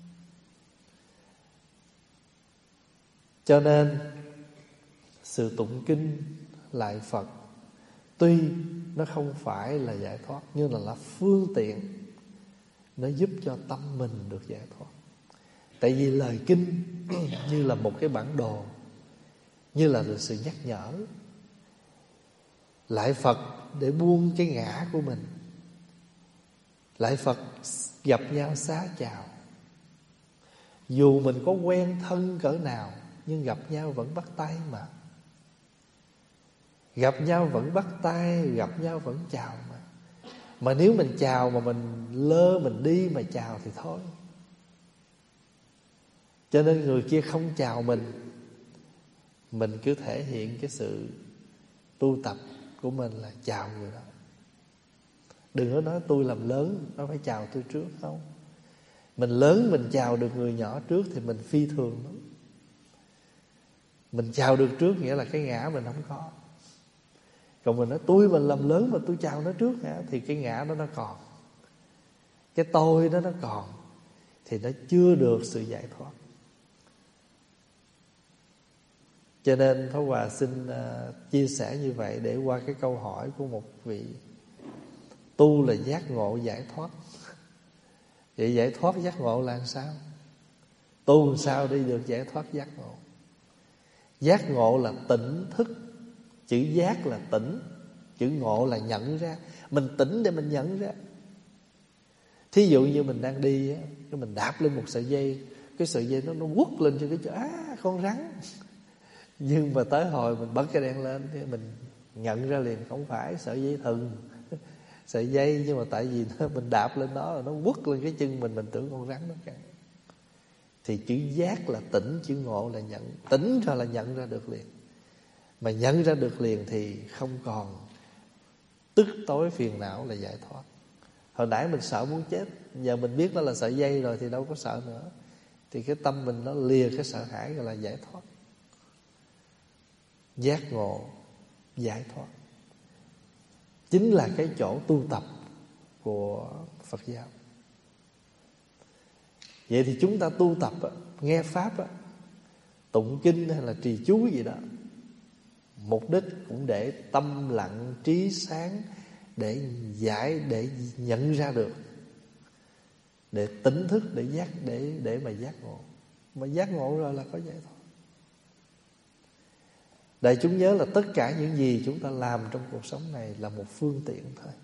Cho nên sự tụng kinh lại Phật tuy nó không phải là giải thoát, nhưng là, là phương tiện, nó giúp cho tâm mình được giải thoát. Tại vì lời kinh như là một cái bản đồ, như là sự nhắc nhở. Lại Phật để buông cái ngã của mình, Lại Phật gặp nhau xá chào. Dù mình có quen thân cỡ nào, nhưng gặp nhau vẫn bắt tay mà. Gặp nhau vẫn bắt tay, gặp nhau vẫn chào mà. Mà nếu mình chào mà mình lơ, mình đi mà chào thì thôi. Cho nên người kia không chào mình, mình cứ thể hiện cái sự tu tập của mình là chào người đó. Đừng có nói tôi làm lớn, nó phải chào tôi trước. Không. Mình lớn mình chào được người nhỏ trước thì mình phi thường lắm. Mình chào được trước nghĩa là cái ngã mình không có. Còn mình nói tôi mình làm lớn mà tôi chào nó trước hả, thì cái ngã đó nó còn, cái tôi đó nó còn, thì nó chưa được sự giải thoát. Cho nên Pháp Hòa xin uh, chia sẻ như vậy để qua cái câu hỏi của một vị. Tu là giác ngộ giải thoát. Vậy giải thoát giác ngộ là làm sao? Tu làm sao để được giải thoát giác ngộ? Giác ngộ là tỉnh thức. Chữ giác là tỉnh, chữ ngộ là nhận ra. Mình tỉnh để mình nhận ra. Thí dụ như mình đang đi á, cái mình đạp lên một sợi dây, cái sợi dây nó nó quất lên cho cái chỗ á con rắn. Nhưng mà tới hồi mình bật cái đèn lên thì mình nhận ra liền không phải sợi dây thừng, sợi dây, nhưng mà tại vì nó, mình đạp lên đó rồi nó quất lên cái chân mình, mình tưởng con rắn nó cắn. Thì chữ giác là tỉnh, chữ ngộ là nhận. Tỉnh ra là nhận ra được liền. Mà nhận ra được liền thì không còn tức tối phiền não, là giải thoát. Hồi nãy mình sợ muốn chết, giờ mình biết nó là sợi dây rồi thì đâu có sợ nữa. Thì cái tâm mình nó lìa cái sợ hãi, gọi là giải thoát. Giác ngộ, giải thoát chính là cái chỗ tu tập của Phật giáo. Vậy thì chúng ta tu tập, nghe Pháp, tụng kinh hay là trì chú gì đó, mục đích cũng để tâm lặng trí sáng, để giải, để nhận ra được, để tỉnh thức, để giác, để để mà giác ngộ. Mà giác ngộ rồi là có giải thoát. Đại chúng nhớ là tất cả những gì chúng ta làm trong cuộc sống này là một phương tiện thôi.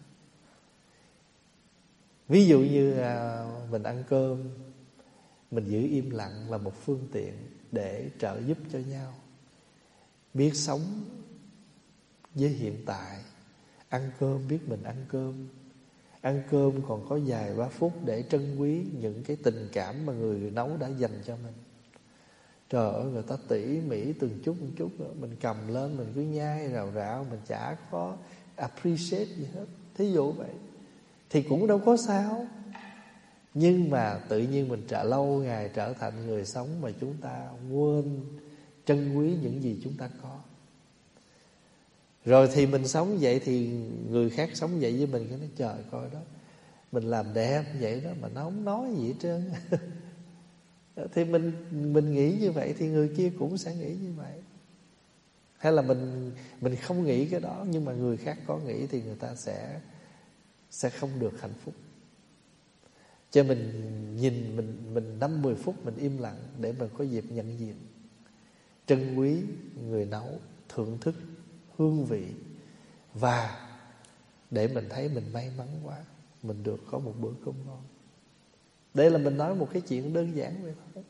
Ví dụ như à, mình ăn cơm, mình giữ im lặng là một phương tiện để trợ giúp cho nhau. Biết sống với hiện tại. Ăn cơm biết mình ăn cơm. Ăn cơm còn có vài ba phút để trân quý những cái tình cảm mà người nấu đã dành cho mình. Trời ơi, người ta tỉ mỉ từng chút một chút nữa, mình cầm lên mình cứ nhai rào rạo, mình chả có appreciate gì hết. Thí dụ vậy thì cũng đâu có sao. Nhưng mà tự nhiên mình trở lâu ngày trở thành người sống mà chúng ta quên trân quý những gì chúng ta có. Rồi thì mình sống vậy thì người khác sống vậy với mình, cái nói trời coi đó, mình làm đẹp vậy đó mà nó không nói gì hết trơn. Thì mình mình nghĩ như vậy thì người kia cũng sẽ nghĩ như vậy. Hay là mình mình không nghĩ cái đó nhưng mà người khác có nghĩ thì người ta sẽ sẽ không được hạnh phúc. Cho mình nhìn mình mình năm mười phút mình im lặng để mình có dịp nhận diện, trân quý người nấu, thưởng thức hương vị, và để mình thấy mình may mắn quá, mình được có một bữa cơm ngon. Đây là mình nói một cái chuyện đơn giản vậy thôi.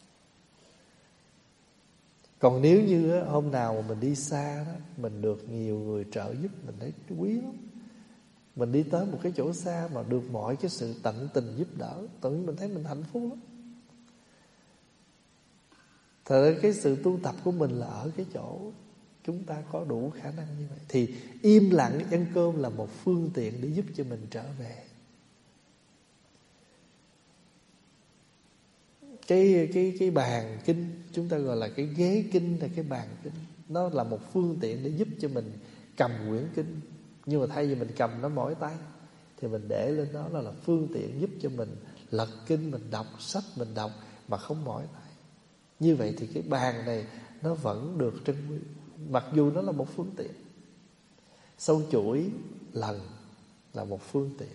Còn nếu như hôm nào mà mình đi xa đó, mình được nhiều người trợ giúp, mình thấy quý lắm. Mình đi tới một cái chỗ xa mà được mọi cái sự tận tình giúp đỡ, tự nhiên mình thấy mình hạnh phúc lắm. Thật ra cái sự tu tập của mình là ở cái chỗ chúng ta có đủ khả năng như vậy. Thì im lặng ăn cơm là một phương tiện để giúp cho mình trở về. Cái, cái, cái bàn kinh, chúng ta gọi là cái ghế kinh hay cái bàn kinh, nó là một phương tiện để giúp cho mình cầm quyển kinh. Nhưng mà thay vì mình cầm nó mỏi tay thì mình để lên đó là, là phương tiện giúp cho mình lật kinh, mình đọc sách, mình đọc mà không mỏi tay. Như vậy thì cái bàn này nó vẫn được trân quý, mặc dù nó là một phương tiện. Sâu chuỗi lần là một phương tiện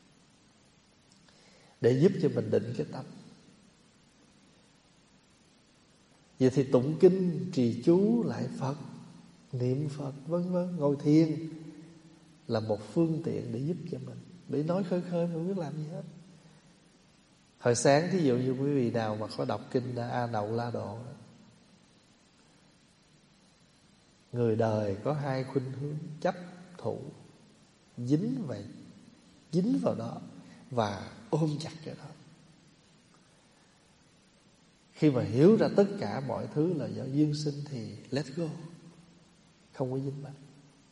để giúp cho mình định cái tâm. Vậy thì tụng kinh, trì chú, lại Phật, niệm Phật vân vân, ngồi thiền là một phương tiện để giúp cho mình. để nói khơi khơi, không biết làm gì hết. Hồi sáng thí dụ như quý vị nào mà có đọc kinh A Nậu La Độ, người đời có hai khuynh hướng: chấp thủ, dính vậy, dính vào đó và ôm chặt cái đó. Khi mà hiểu ra tất cả mọi thứ là do duyên sinh thì let go, không có dính mắc.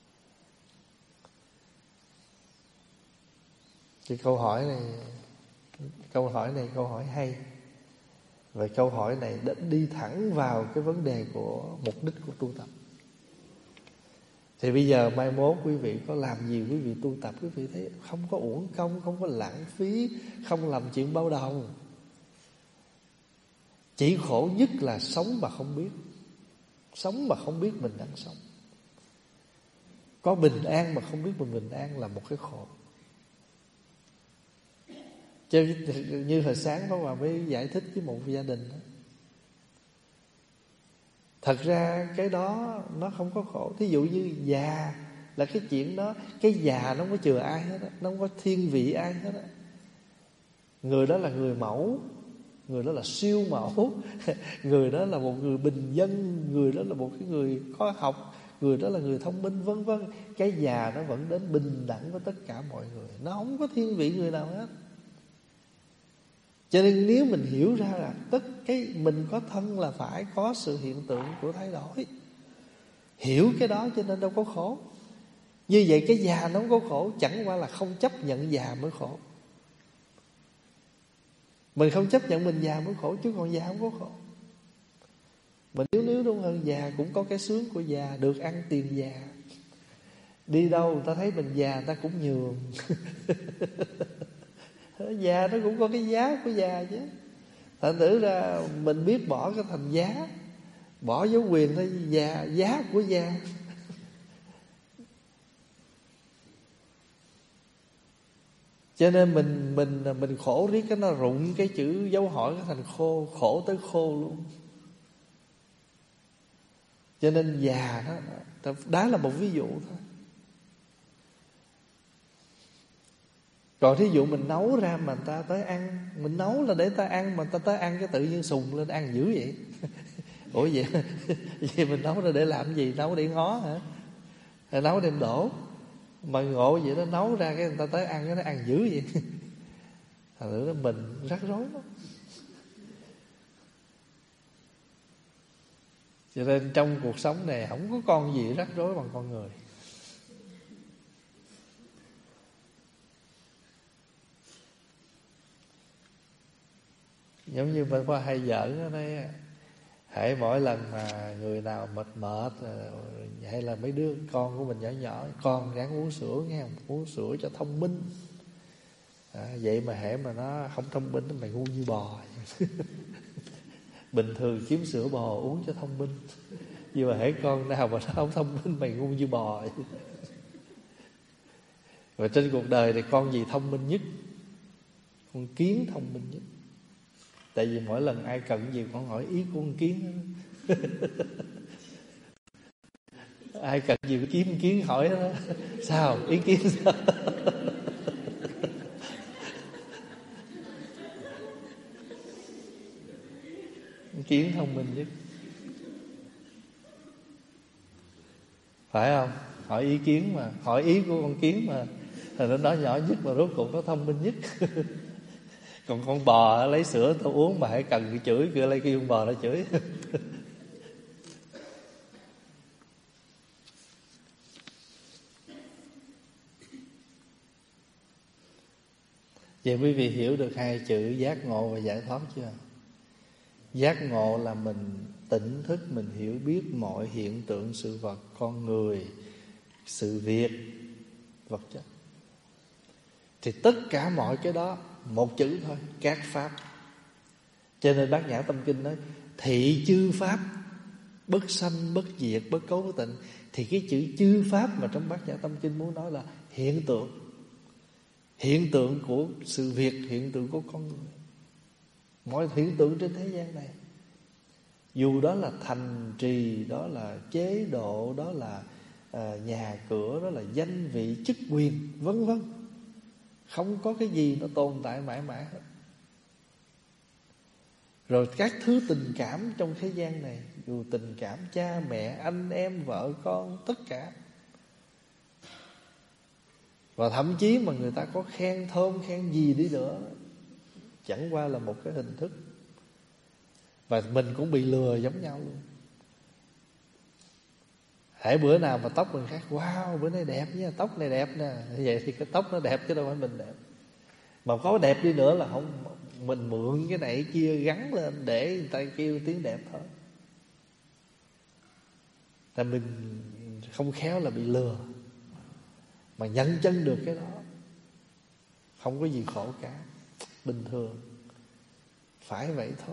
Cái câu hỏi này, câu hỏi này câu hỏi hay. Và câu hỏi này đã đi thẳng vào cái vấn đề của mục đích của tu tập. Thì bây giờ mai mốt quý vị có làm gì quý vị tu tập, quý vị thấy không có uổng công, không có lãng phí, không làm chuyện bao đồng. Chỉ khổ nhất là sống mà không biết. Sống mà không biết mình đang sống. Có bình an mà không biết mình bình an là một cái khổ. Chứ như hồi sáng đó mà mới giải thích với một gia đình đó. Thật ra cái đó nó không có khổ. Thí dụ như già là cái chuyện đó, cái già nó không có chừa ai hết á, nó không có thiên vị ai hết á. Người đó là người mẫu, người đó là siêu mẫu, người đó là một người bình dân, người đó là một cái người có học, người đó là người thông minh, vân vân. Cái già nó vẫn đến bình đẳng với tất cả mọi người, nó không có thiên vị người nào hết. Cho nên nếu mình hiểu ra là tất cái mình có thân là phải có sự hiện tượng của thay đổi, hiểu cái đó cho nên đâu có khổ. Như vậy cái già nó không có khổ, chẳng qua là không chấp nhận già mới khổ. Mình không chấp nhận mình già mới khổ, chứ còn già không có khổ. Mình nếu nếu đúng hơn, già cũng có cái sướng của già, được ăn tiền già. Đi đâu người ta thấy mình già người ta cũng nhường. Già nó cũng có cái giá của già chứ. Thành thử ra mình biết bỏ cái thành giá, bỏ dấu quyền thôi, già, giá của già. Cho nên mình mình mình khổ riết cái nó rụng cái chữ dấu hỏi cái thành khô, khổ tới khô luôn. Cho nên già đó, đó là một ví dụ thôi. Còn thí dụ mình nấu ra mà người ta tới ăn, mình nấu là để người ta ăn mà người ta tới ăn cái tự nhiên sùng lên ăn dữ vậy. Ủa vậy, vậy mình nấu ra để làm gì? Nấu để ngó hả? Hay nấu đem đổ? Mà ngộ vậy đó, nấu ra cái người ta tới ăn cái nó ăn dữ vậy. Thành thử mình rắc rối lắm. Cho nên trong cuộc sống này không có con gì rắc rối bằng con người. Giống như bên qua hay giỡn ở đây, hễ mỗi lần mà người nào mệt mệt hay là mấy đứa con của mình nhỏ nhỏ, con ráng uống sữa nghe, uống sữa cho thông minh. À, vậy mà hễ mà nó không thông minh mày ngu như bò. Bình thường kiếm sữa bò uống cho thông minh, nhưng mà hễ con nào mà nó không thông minh mày ngu như bò. Và trên cuộc đời thì con gì thông minh nhất? Con kiến thông minh nhất. Tại vì mỗi lần ai cần gì con hỏi ý của con kiến. Ai cần gì kiếm con kiến hỏi đó. Sao? Ý kiến sao? Con kiến thông minh nhất. Phải không? Hỏi ý kiến mà, hỏi ý của con kiến mà. Thì nó nói nhỏ nhất mà rốt cuộc nó thông minh nhất. Còn con bò lấy sữa tao uống mà hãy cần cái chửi kia lấy kêu con bò nó chửi. Vậy quý vị hiểu được hai chữ giác ngộ và giải thoát chưa? Giác ngộ là mình tỉnh thức, mình hiểu biết mọi hiện tượng sự vật, con người, sự việc, vật chất. Thì tất cả mọi cái đó một chữ thôi, các pháp. Cho nên Bát Nhã Tâm Kinh nói thị chư pháp, bất sanh, bất diệt, bất cấu, bất tịnh. Thì cái chữ chư pháp mà trong Bát Nhã Tâm Kinh muốn nói là hiện tượng. Hiện tượng của sự việc, hiện tượng của con người. Mọi hiện tượng trên thế gian này, dù đó là thành trì, đó là chế độ, đó là à, nhà cửa, đó là danh vị, chức quyền, vân vân. Không có cái gì nó tồn tại mãi mãi hết. Rồi các thứ tình cảm trong thế gian này, dù tình cảm cha mẹ, anh em, vợ con, tất cả. Và thậm chí mà người ta có khen thơm, khen gì đi nữa, chẳng qua là một cái hình thức. Và mình cũng bị lừa giống nhau luôn. Hễ bữa nào mà tóc mình khác, wow, bữa nay đẹp nha, tóc này đẹp nè. Vậy thì cái tóc nó đẹp chứ đâu phải mình đẹp. Mà có đẹp đi nữa là không, mình mượn cái này cái kia gắn lên để người ta kêu tiếng đẹp thôi. Tại mình không khéo là bị lừa. Mà nhận chân được cái đó, không có gì khổ cả, bình thường. Phải vậy thôi.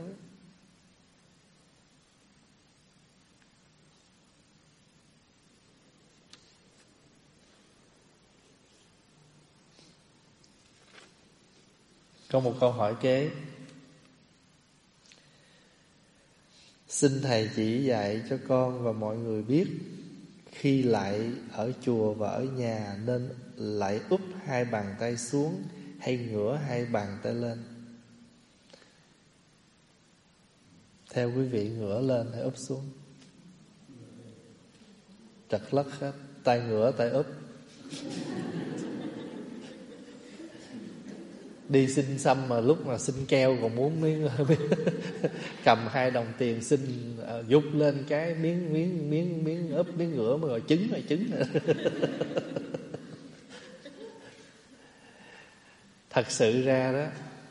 Có một câu hỏi kế: xin thầy chỉ dạy cho con và mọi người biết, khi lại ở chùa và ở nhà nên lại úp hai bàn tay xuống hay ngửa hai bàn tay lên? Theo quý vị, ngửa lên hay úp xuống? Trật lất hết, tay ngửa tay úp. Đi xin xăm mà lúc mà xin keo còn muốn miếng cầm hai đồng tiền xin uh, dục lên cái miếng miếng miếng miếng úp miếng ngửa mà gọi trứng rồi trứng. Thật sự ra đó,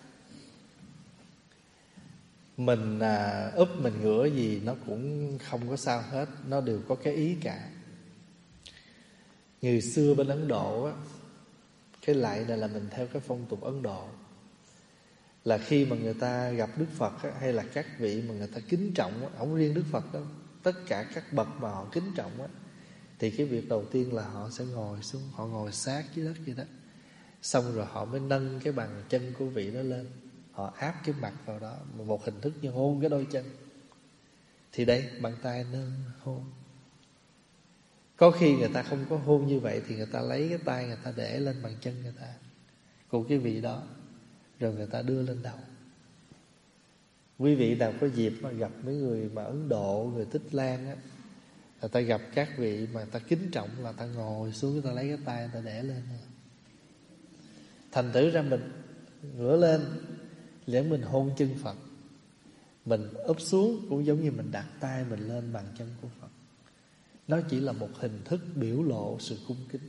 mình à, úp mình ngửa gì nó cũng không có sao hết, nó đều có cái ý cả. Người xưa bên Ấn Độ á, cái lạy này là mình theo cái phong tục Ấn Độ, là khi mà người ta gặp Đức Phật á, hay là các vị mà người ta kính trọng á, không riêng Đức Phật đâu, tất cả các bậc mà họ kính trọng á, thì cái việc đầu tiên là họ sẽ ngồi xuống, họ ngồi sát dưới đất vậy đó. Xong rồi họ mới nâng cái bàn chân của vị đó lên, họ áp cái mặt vào đó, một hình thức như hôn cái đôi chân. Thì đây, bàn tay nâng hôn. Có khi người ta không có hôn như vậy thì người ta lấy cái tay người ta để lên bàn chân người ta, của cái vị đó, rồi người ta đưa lên đầu. Quý vị nào có dịp mà gặp mấy người mà Ấn Độ, người Tích Lan á, người ta gặp các vị mà ta kính trọng là ta ngồi xuống, người ta lấy cái tay người ta để lên. Thành thử ra mình ngửa lên để mình hôn chân Phật, mình úp xuống cũng giống như mình đặt tay mình lên bàn chân của Phật. Nó chỉ là một hình thức biểu lộ sự cung kính.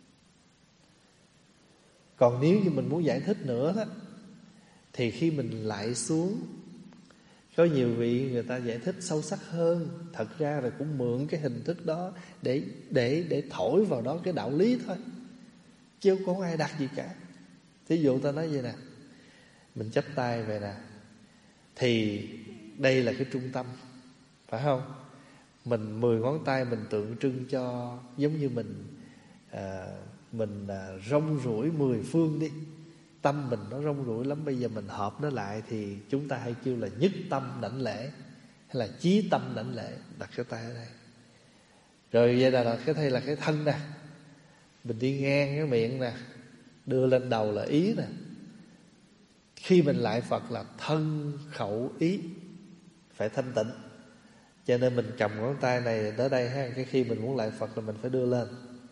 Còn nếu như mình muốn giải thích nữa đó, thì khi mình lại xuống, có nhiều vị người ta giải thích sâu sắc hơn. Thật ra là cũng mượn cái hình thức đó để để để thổi vào đó cái đạo lý thôi, chứ không có ai đặt gì cả. Thí dụ ta nói vậy nè, mình chắp tay về nè, thì đây là cái trung tâm, phải không? Mình mười ngón tay mình tượng trưng cho giống như mình à, mình à, rong ruổi mười phương đi. Tâm mình nó rong ruổi lắm, bây giờ mình hợp nó lại thì chúng ta hay kêu là nhất tâm đảnh lễ, hay là chí tâm đảnh lễ. Đặt cái tay ở đây. Rồi vậy là, là cái đây là cái thân nè, mình đi ngang cái miệng nè, đưa lên đầu là ý nè. Khi mình lại Phật là thân khẩu ý phải thanh tịnh, cho nên mình cầm ngón tay này tới đây ha. Cái khi mình muốn lại Phật là mình phải đưa lên.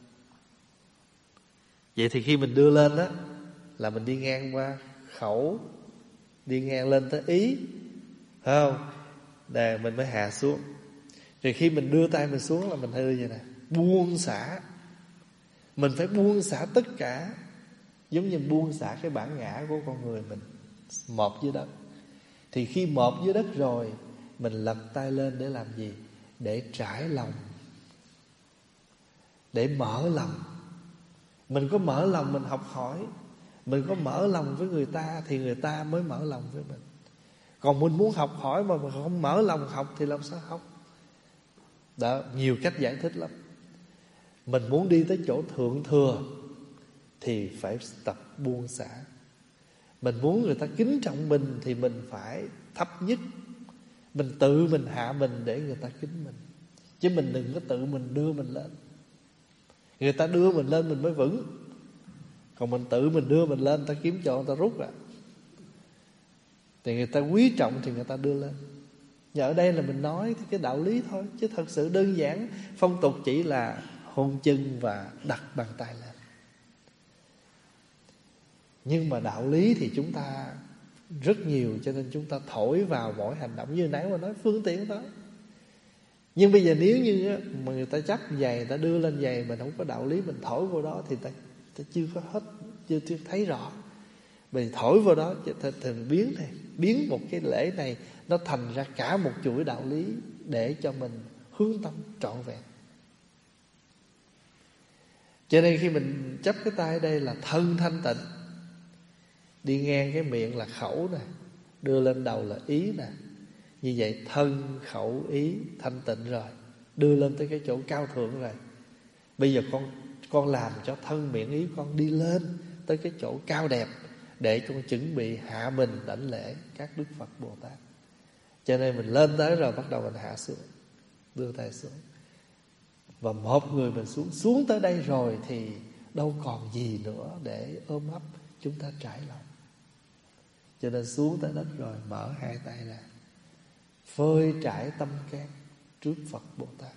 Vậy thì khi mình đưa lên đó là mình đi ngang qua khẩu, đi ngang lên tới ý, phải không? Để mình mới hạ xuống. Rồi khi mình đưa tay mình xuống là mình hơi như vậy nè, buông xả. Mình phải buông xả tất cả, giống như buông xả cái bản ngã của con người mình mọp dưới đất. Thì khi mọp dưới đất rồi, mình lật tay lên để làm gì? Để trải lòng, để mở lòng. Mình có mở lòng mình học hỏi, mình có mở lòng với người ta thì người ta mới mở lòng với mình. Còn mình muốn học hỏi mà mình không mở lòng học thì làm sao học? Đó, nhiều cách giải thích lắm. Mình muốn đi tới chỗ thượng thừa thì phải tập buông xả. Mình muốn người ta kính trọng mình thì mình phải thấp nhất. Mình tự mình hạ mình để người ta kính mình, chứ mình đừng có tự mình đưa mình lên. Người ta đưa mình lên mình mới vững. Còn mình tự mình đưa mình lên, người ta kiếm chỗ người ta rút à. Thì người ta quý trọng thì người ta đưa lên. Nhưng ở đây là mình nói cái đạo lý thôi, chứ thật sự đơn giản phong tục chỉ là hôn chân và đặt bàn tay lên. Nhưng mà đạo lý thì chúng ta rất nhiều, cho nên chúng ta thổi vào mỗi hành động. Như nãy mà nói phương tiện đó. Nhưng bây giờ nếu như mà người ta chấp giày, người ta đưa lên giày, mình không có đạo lý, mình thổi vô đó thì ta, ta chưa có hết, chưa, chưa thấy rõ. Mình thổi vào đó thì, thì biến này, biến một cái lễ này nó thành ra cả một chuỗi đạo lý để cho mình hướng tâm trọn vẹn. Cho nên khi mình chấp cái tay ở đây là thân thanh tịnh, đi ngang cái miệng là khẩu nè, đưa lên đầu là ý nè. Như vậy thân, khẩu, ý thanh tịnh rồi, đưa lên tới cái chỗ cao thượng rồi. Bây giờ con con làm cho thân, miệng, ý con đi lên tới cái chỗ cao đẹp, để con chuẩn bị hạ mình đảnh lễ các Đức Phật Bồ Tát. Cho nên mình lên tới rồi bắt đầu mình hạ xuống, đưa tay xuống. Và một người mình xuống Xuống tới đây rồi thì đâu còn gì nữa để ôm ấp chúng ta trải lòng. Cho nên xuống tới đất rồi mở hai tay ra, phơi trải tâm can trước Phật Bồ Tát.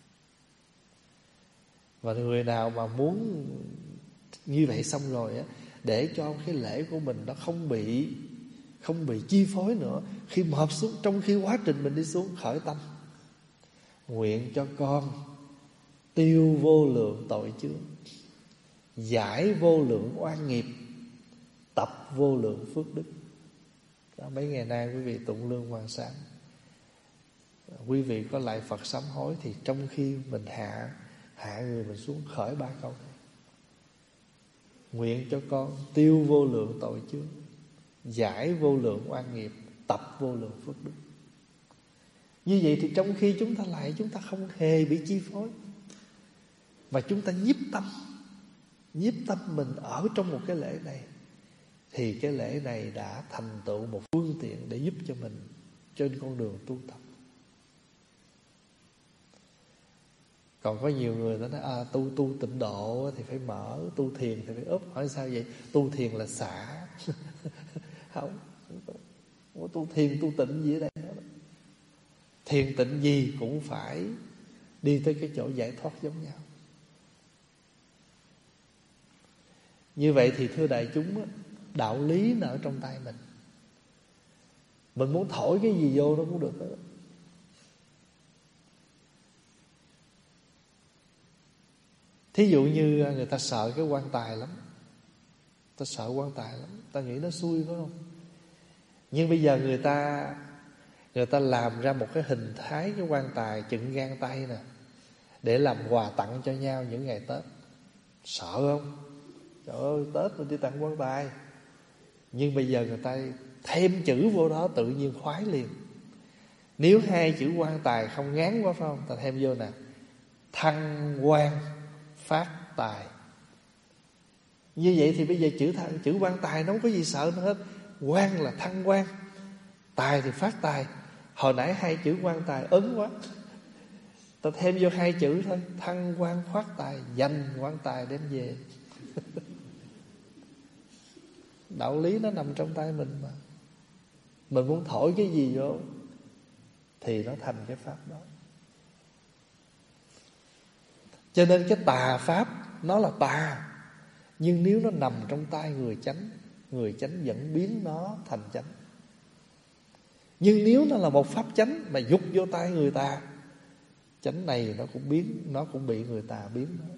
Và người nào mà muốn như vậy xong rồi á, để cho cái lễ của mình nó không bị Không bị chi phối nữa, khi mà hợp xuống, trong khi quá trình mình đi xuống, khởi tâm: nguyện cho con tiêu vô lượng tội chướng, giải vô lượng oan nghiệp, tập vô lượng phước đức. Đó, mấy ngày nay quý vị tụng lương hoàng sáng, quý vị có lại Phật sám hối, thì trong khi mình hạ Hạ người mình xuống, khởi ba câu này: nguyện cho con tiêu vô lượng tội chướng, giải vô lượng oan nghiệp, tập vô lượng phước đức. Như vậy thì trong khi chúng ta lại, chúng ta không hề bị chi phối, mà chúng ta nhiếp tâm Nhiếp tâm mình ở trong một cái lễ này, thì cái lễ này đã thành tựu một phương tiện để giúp cho mình trên con đường tu tập. Còn có nhiều người ta nói à, tu tu tịnh độ thì phải mở, tu thiền thì phải úp. Hỏi sao vậy? Tu thiền là xả. Không, không tu thiền tu tịnh gì ở đây nữa. Thiền tịnh gì cũng phải đi tới cái chỗ giải thoát giống nhau. Như vậy thì thưa đại chúng, đạo lý nó ở trong tay mình. Mình muốn thổi cái gì vô nó cũng được đó. Thí dụ như người ta sợ cái quan tài lắm, ta sợ quan tài lắm, ta nghĩ nó xui phải không? Nhưng bây giờ người ta Người ta làm ra một cái hình thái cái quan tài chừng gang tay nè, để làm quà tặng cho nhau những ngày Tết. Sợ không? Trời ơi, Tết mình đi tặng quan tài. Nhưng bây giờ người ta thêm chữ vô đó tự nhiên khoái liền. Nếu hai chữ quan tài không ngán quá phải không? Ta thêm vô nè: thăng quan phát tài. Như vậy thì bây giờ chữ thăng, chữ quan tài nó không có gì sợ nữa hết. Quan là thăng quan, tài thì phát tài. Hồi nãy hai chữ quan tài ấn quá, ta thêm vô hai chữ thôi: thăng quan phát tài, dành quan tài đem về. Đạo lý nó nằm trong tay mình mà. Mình muốn thổi cái gì vô thì nó thành cái pháp đó. Cho nên cái tà pháp nó là tà, nhưng nếu nó nằm trong tay người chánh, người chánh vẫn biến nó thành chánh. Nhưng nếu nó là một pháp chánh mà dục vô tay người ta, chánh này nó cũng biến, nó cũng bị người ta biến đó.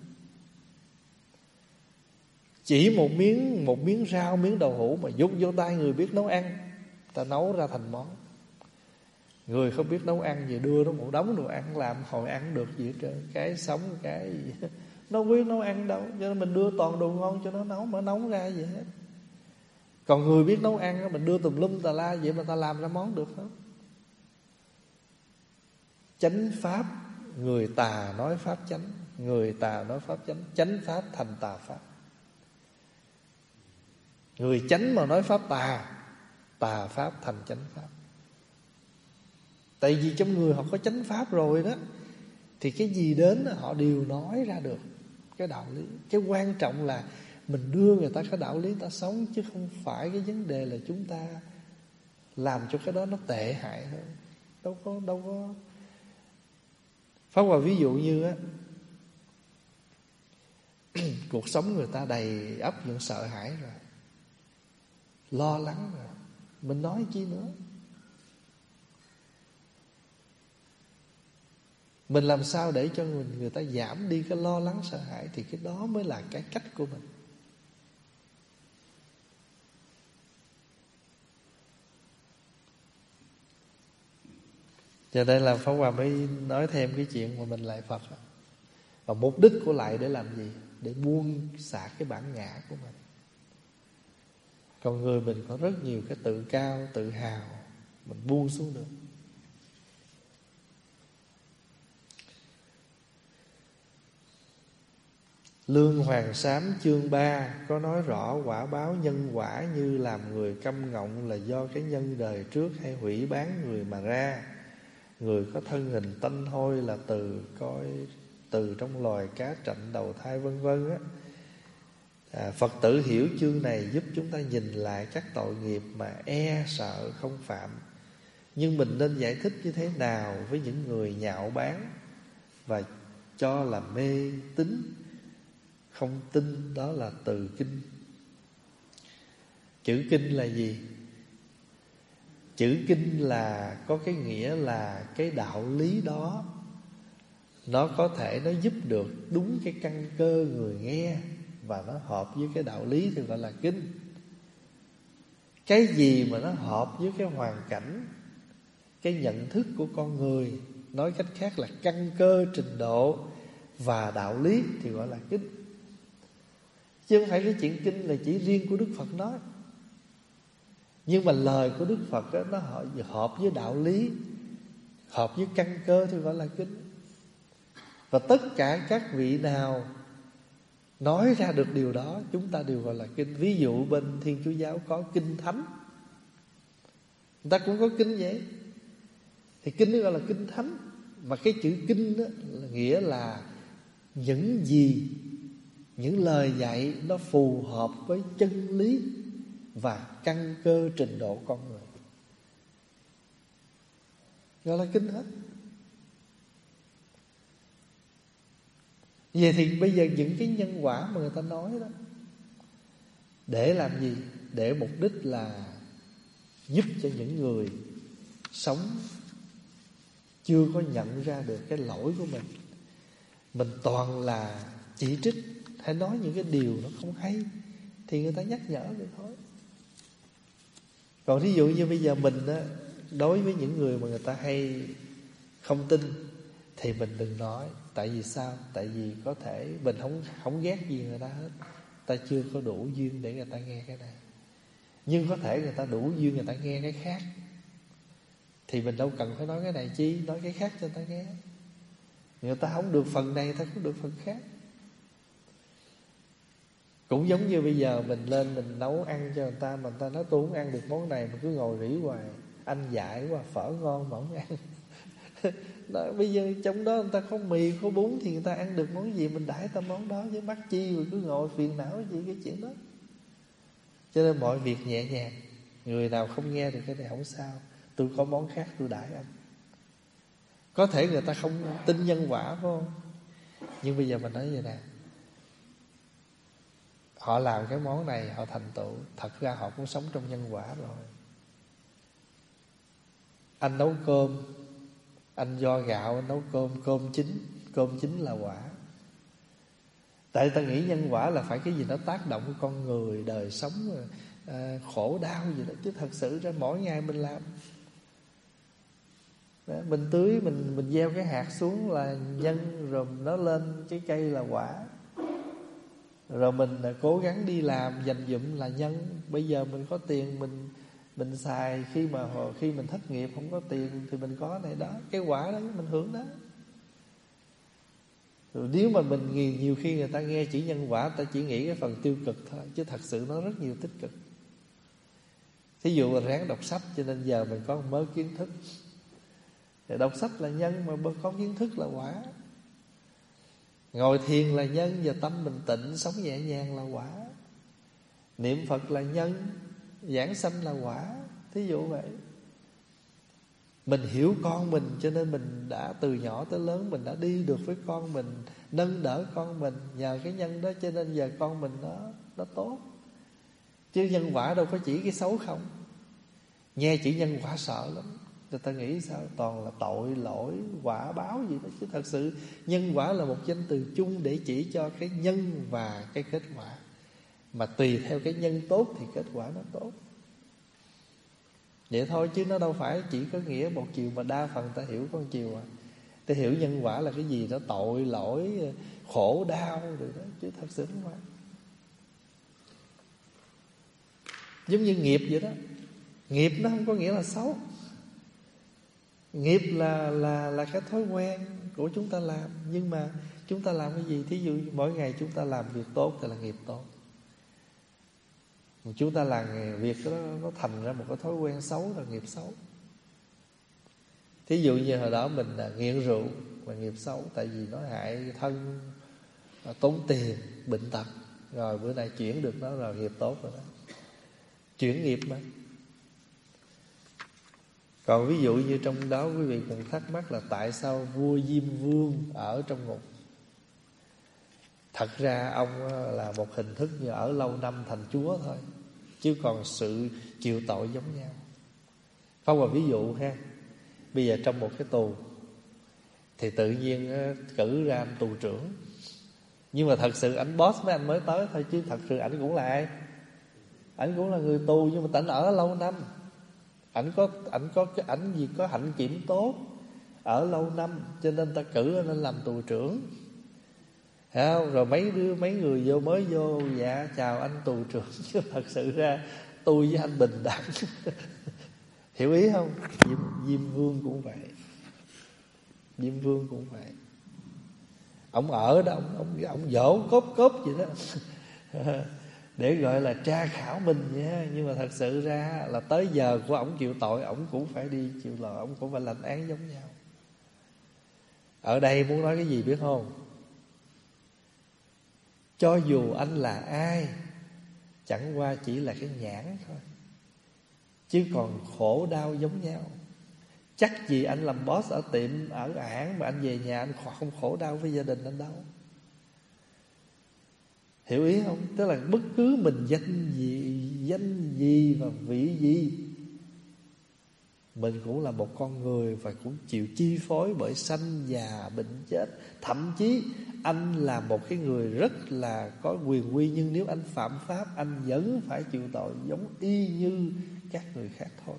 Chỉ một miếng một miếng rau, miếng đậu hũ mà dục vô tay người biết nấu ăn, ta nấu ra thành món. Người không biết nấu ăn gì đưa nó một đống đồ ăn, làm hồi ăn được gì hết trơn. Cái sống cái gì nó không biết nấu ăn đâu, cho nên mình đưa toàn đồ ngon cho nó nấu, mà nấu ra gì hết. Còn người biết nấu ăn mình đưa tùm lum tà la vậy mà ta làm ra món được không? Chánh pháp, người tà nói pháp chánh, người tà nói pháp chánh, chánh pháp thành tà pháp. Người chánh mà nói pháp tà, tà pháp thành chánh pháp. Tại vì trong người họ có chánh pháp rồi đó, thì cái gì đến họ đều nói ra được cái đạo lý. Cái quan trọng là Mình đưa người ta cái đạo lý ta sống, chứ không phải cái vấn đề là chúng ta làm cho cái đó nó tệ hại hơn. Đâu có đâu có Pháp Hòa ví dụ như á, cuộc sống người ta đầy ắp những sợ hãi rồi, lo lắng rồi, mình nói chi nữa. Mình làm sao để cho người, người ta giảm đi cái lo lắng sợ hãi, thì cái đó mới là cái cách của mình. Cho nên là Pháp Hòa mới nói thêm cái chuyện mà mình lại Phật. Và mục đích của lại để làm gì? Để buông xả cái bản ngã của mình. Con người mình có rất nhiều cái tự cao, tự hào, mình buông xuống được. Lương Hoàng Sám chương ba có nói rõ quả báo nhân quả như làm người câm ngọng là do cái nhân đời trước hay hủy bán người mà ra. Người có thân hình tanh hôi là từ coi từ trong loài cá trạnh đầu thai vân vân á. À, Phật tử hiểu chương này giúp chúng ta nhìn lại các tội nghiệp mà e sợ không phạm. Nhưng mình nên giải thích như thế nào với những người nhạo báng và cho là mê tín, không tin đó là từ kinh. Chữ kinh là gì? Chữ kinh là có cái nghĩa là cái đạo lý đó nó có thể nó giúp được đúng cái căn cơ người nghe, và nó hợp với cái đạo lý thì gọi là kinh. Cái gì mà nó hợp với cái hoàn cảnh, cái nhận thức của con người, nói cách khác là căn cơ, trình độ và đạo lý thì gọi là kinh. Chứ không phải cái chuyện kinh là chỉ riêng của Đức Phật nói. Nhưng mà lời của Đức Phật đó, nó hợp với đạo lý, hợp với căn cơ thì gọi là kinh. Và tất cả các vị nào nói ra được điều đó, chúng ta đều gọi là kinh. Ví dụ bên Thiên Chúa giáo có kinh thánh, người ta cũng có kinh vậy, thì kinh nó gọi là kinh thánh. Mà cái chữ kinh đó là nghĩa là những gì, những lời dạy nó phù hợp với chân lý và căn cơ trình độ con người, gọi là kinh hết. Vậy thì bây giờ những cái nhân quả mà người ta nói đó, để làm gì? Để mục đích là giúp cho những người sống chưa có nhận ra được cái lỗi của mình. Mình toàn là chỉ trích hay nói những cái điều nó không hay, thì người ta nhắc nhở vậy thôi. Còn ví dụ như bây giờ mình á, đối với những người mà người ta hay không tin thì mình đừng nói. Tại vì sao? Tại vì có thể mình không không ghét gì người ta hết, ta chưa có đủ duyên để người ta nghe cái này. Nhưng có thể người ta đủ duyên người ta nghe cái khác, thì mình đâu cần phải nói cái này chi, nói cái khác cho người ta nghe. Người ta không được phần này, người ta không được phần khác. Cũng giống như bây giờ mình lên mình nấu ăn cho người ta, mà người ta nói tôi không ăn được món này, mà cứ ngồi rỉ hoài. Anh dạy quá, phở ngon mà không ăn. Đó, bây giờ trong đó người ta có mì, có bún thì người ta ăn được món gì, mình đãi ta món đó, với mắc chi rồi cứ ngồi phiền não gì cái chuyện đó. Cho nên mọi việc nhẹ nhàng. Người nào không nghe được cái này không sao, tôi có món khác tôi đãi anh. Có thể người ta không tin nhân quả phải không? Nhưng bây giờ mình nói vậy nè, họ làm cái món này họ thành tựu, thật ra họ cũng sống trong nhân quả rồi. Anh nấu cơm, anh vo gạo, anh nấu cơm, cơm chín, cơm chín là quả. Tại ta nghĩ nhân quả là phải cái gì nó tác động với con người, đời sống, à, khổ đau gì đó. Chứ thật sự ra mỗi ngày mình làm đó, mình tưới, mình mình gieo cái hạt xuống là nhân, rồi nó lên cái cây là quả. Rồi mình cố gắng đi làm dành dụm là nhân. Bây giờ mình có tiền mình mình xài, khi mà khi mình thất nghiệp không có tiền thì mình có này đó, cái quả đó mình hưởng đó. Rồi nếu mà mình nhiều, nhiều khi người ta nghe chỉ nhân quả, ta chỉ nghĩ cái phần tiêu cực thôi, chứ thật sự nó rất nhiều tích cực. Thí dụ là ráng đọc sách, cho nên giờ mình có một mớ kiến thức. Để đọc sách là nhân, mà có kiến thức là quả. Ngồi thiền là nhân, và tâm mình tịnh, sống nhẹ nhàng là quả. niệm Phật là nhân, giảng sanh là quả. Thí dụ vậy. Mình hiểu con mình, cho nên mình đã từ nhỏ tới lớn mình đã đi được với con mình, nâng đỡ con mình. Nhờ cái nhân đó cho nên giờ con mình nó, nó tốt. Chứ nhân quả đâu có chỉ cái xấu không. Nghe chữ nhân quả sợ lắm. Người ta nghĩ sao toàn là tội lỗi quả báo gì đó. Chứ thật sự nhân quả là một danh từ chung để chỉ cho cái nhân và cái kết quả. Mà tùy theo cái nhân tốt thì kết quả nó tốt. Vậy thôi, chứ nó đâu phải chỉ có nghĩa một chiều. Mà đa phần ta hiểu con chiều à. Ta hiểu nhân quả là cái gì đó tội lỗi khổ đau rồi đó. Chứ thật sự không phải. Giống như nghiệp vậy đó. Nghiệp nó không có nghĩa là xấu. Nghiệp là là là cái thói quen của chúng ta làm. Nhưng mà chúng ta làm cái gì? Thí dụ mỗi ngày chúng ta làm việc tốt thì là nghiệp tốt. Mà chúng ta làm việc đó nó thành ra một cái thói quen xấu là nghiệp xấu. Thí dụ như hồi đó mình nghiện rượu là nghiệp xấu, tại vì nó hại thân, tốn tiền, bệnh tật. Rồi bữa nay chuyển được nó rồi nghiệp tốt rồi đó. Chuyển nghiệp mà. Còn ví dụ như trong đó quý vị còn thắc mắc là tại sao vua Diêm Vương ở trong ngục. Thật ra ông là một hình thức như ở lâu năm thành chúa thôi, chứ còn sự chịu tội giống nhau. Không, mà ví dụ ha, bây giờ trong một cái tù thì tự nhiên cử ra anh tù trưởng. Nhưng mà thật sự ảnh boss mấy anh mới tới thôi, chứ thật sự ảnh cũng là ai? Ảnh cũng là người tù, nhưng mà ảnh ở lâu năm. Ảnh có ảnh có cái ảnh gì có hạnh kiểm tốt, ở lâu năm, cho nên ta cử anh lên làm tù trưởng. Thấy không? Rồi mấy đứa mấy người vô mới vô, dạ chào anh tù trưởng, chứ thật sự ra tôi với anh bình đẳng. Hiểu ý không? Diêm, Diêm Vương cũng vậy. Diêm Vương cũng vậy. Ông ở đó, ông ông, ông dỗ cốp cốp vậy đó. Để gọi là tra khảo mình nha. Nhưng mà thật sự ra là tới giờ của ổng chịu tội, ổng cũng phải đi chịu tội, ổng cũng phải lãnh án giống nhau. Ở đây muốn nói cái gì biết không? Cho dù anh là ai, chẳng qua chỉ là cái nhãn thôi, chứ còn khổ đau giống nhau. Chắc gì anh làm boss ở tiệm, ở hãng, mà anh về nhà anh không khổ đau với gia đình anh đâu. Hiểu ý không? Tức là bất cứ mình danh gì, danh gì và vị gì, mình cũng là một con người và cũng chịu chi phối bởi sanh già bệnh chết. Thậm chí anh là một cái người rất là có quyền uy, nhưng nếu anh phạm pháp, anh vẫn phải chịu tội giống y như các người khác thôi.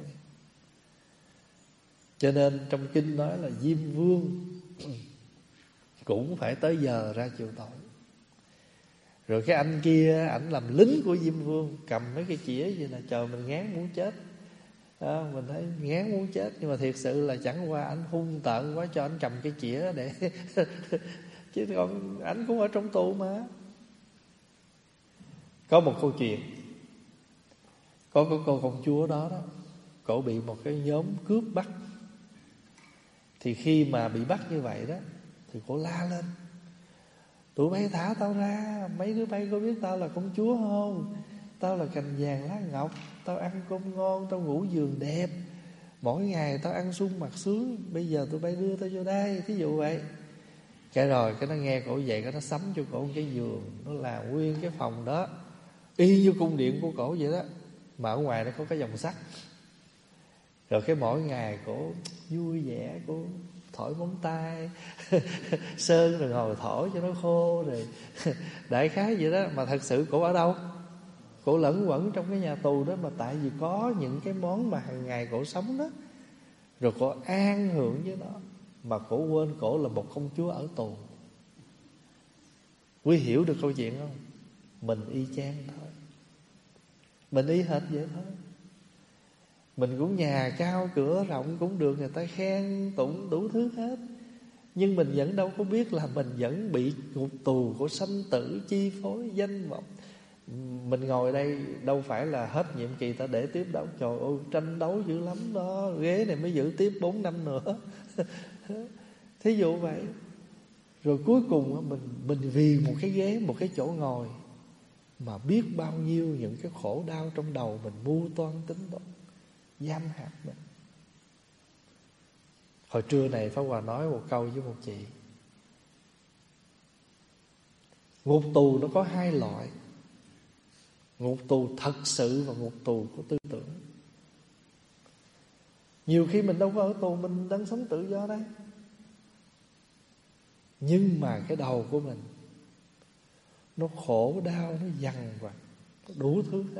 Cho nên trong kinh nói là Diêm Vương cũng phải tới giờ ra chịu tội. Rồi cái anh kia, ảnh làm lính của Diêm Vương, cầm mấy cái chĩa vậy là trời, mình ngán muốn chết. À, mình thấy ngán muốn chết. Nhưng mà thiệt sự là chẳng qua ảnh hung tợn quá cho ảnh cầm cái chĩa để chứ còn ảnh cũng ở trong tù mà. Có một câu chuyện, có cái cô công chúa đó đó, cổ bị một cái nhóm cướp bắt. Thì khi mà bị bắt như vậy đó, thì cổ la lên: tụi bay thả tao ra, mấy đứa bay có biết tao là công chúa không? Tao là cành vàng lá ngọc, tao ăn cơm ngon, tao ngủ giường đẹp, mỗi ngày tao ăn sung mặc sướng. Bây giờ tụi bay đưa tao vô đây, thí dụ vậy. Cái rồi cái nó nghe cổ vậy, cái nó sắm cho cổ một cái giường, nó làm nguyên cái phòng đó y như cung điện của cổ vậy đó, mà ở ngoài nó có cái vòng sắt. Rồi cái mỗi ngày cổ vui vẻ, cổ thổi móng tay sơn rồi ngồi thổi cho nó khô rồi đại khái vậy đó. Mà thật sự cổ ở đâu? Cổ lẫn quẩn trong cái nhà tù đó, mà tại vì có những cái món mà hàng ngày cổ sống đó, rồi cổ an hưởng với nó, mà cổ quên cổ là một công chúa ở tù. Quý hiểu được câu chuyện không? Mình y chang thôi, mình y hệt vậy thôi. Mình cũng nhà cao cửa rộng, cũng được người ta khen tụng đủ thứ hết, nhưng mình vẫn đâu có biết là mình vẫn bị ngục tù của sanh tử chi phối danh vọng. Mình ngồi đây đâu phải là hết nhiệm kỳ ta để tiếp đâu. Trời ơi, tranh đấu dữ lắm đó, ghế này mới giữ tiếp bốn năm nữa. Thí dụ vậy. Rồi cuối cùng mình mình vì một cái ghế, một cái chỗ ngồi, mà biết bao nhiêu những cái khổ đau trong đầu mình mưu toan tính toán, giam hãm mình. Hồi trưa này Pháp Hòa nói một câu với một chị. Ngục tù nó có hai loại: ngục tù thật sự và ngục tù của tư tưởng. Nhiều khi mình đâu có ở tù, mình đang sống tự do đấy, nhưng mà cái đầu của mình nó khổ đau, nó dằn vặt, nó đủ thứ hết.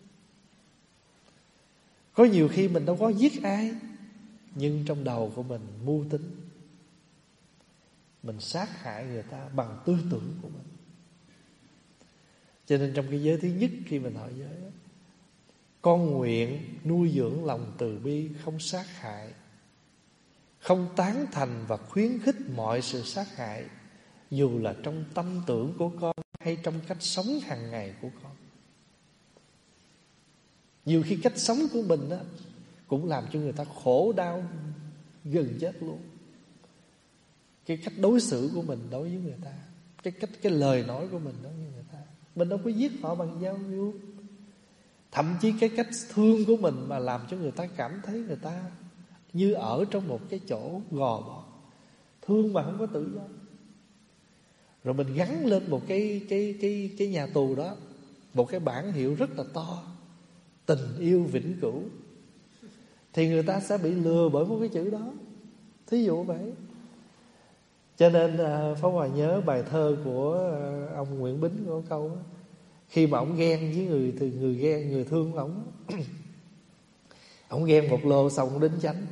Có nhiều khi mình đâu có giết ai, nhưng trong đầu của mình mưu tính, mình sát hại người ta bằng tư tưởng của mình. Cho nên trong cái giới thứ nhất, khi mình hỏi giới, con nguyện nuôi dưỡng lòng từ bi, không sát hại, không tán thành và khuyến khích mọi sự sát hại, dù là trong tâm tưởng của con hay trong cách sống hàng ngày của con. Nhiều khi cách sống của mình đó cũng làm cho người ta khổ đau gần chết luôn. Cái cách đối xử của mình đối với người ta, Cái cách cái lời nói của mình đối với người ta, mình đâu có giết họ bằng giao lưu. Thậm chí cái cách thương của mình mà làm cho người ta cảm thấy người ta như ở trong một cái chỗ gò bó, thương mà không có tự do. Rồi mình gắn lên một cái cái cái cái nhà tù đó một cái bảng hiệu rất là to: tình yêu vĩnh cửu, thì người ta sẽ bị lừa bởi một cái chữ đó. Thí dụ vậy. Cho nên Pháp Hòa nhớ bài thơ của ông Nguyễn Bính có câu đó, khi mà ông ghen với người thì người ghen người thương ông, ông ghen một lô xong ông đến chánh: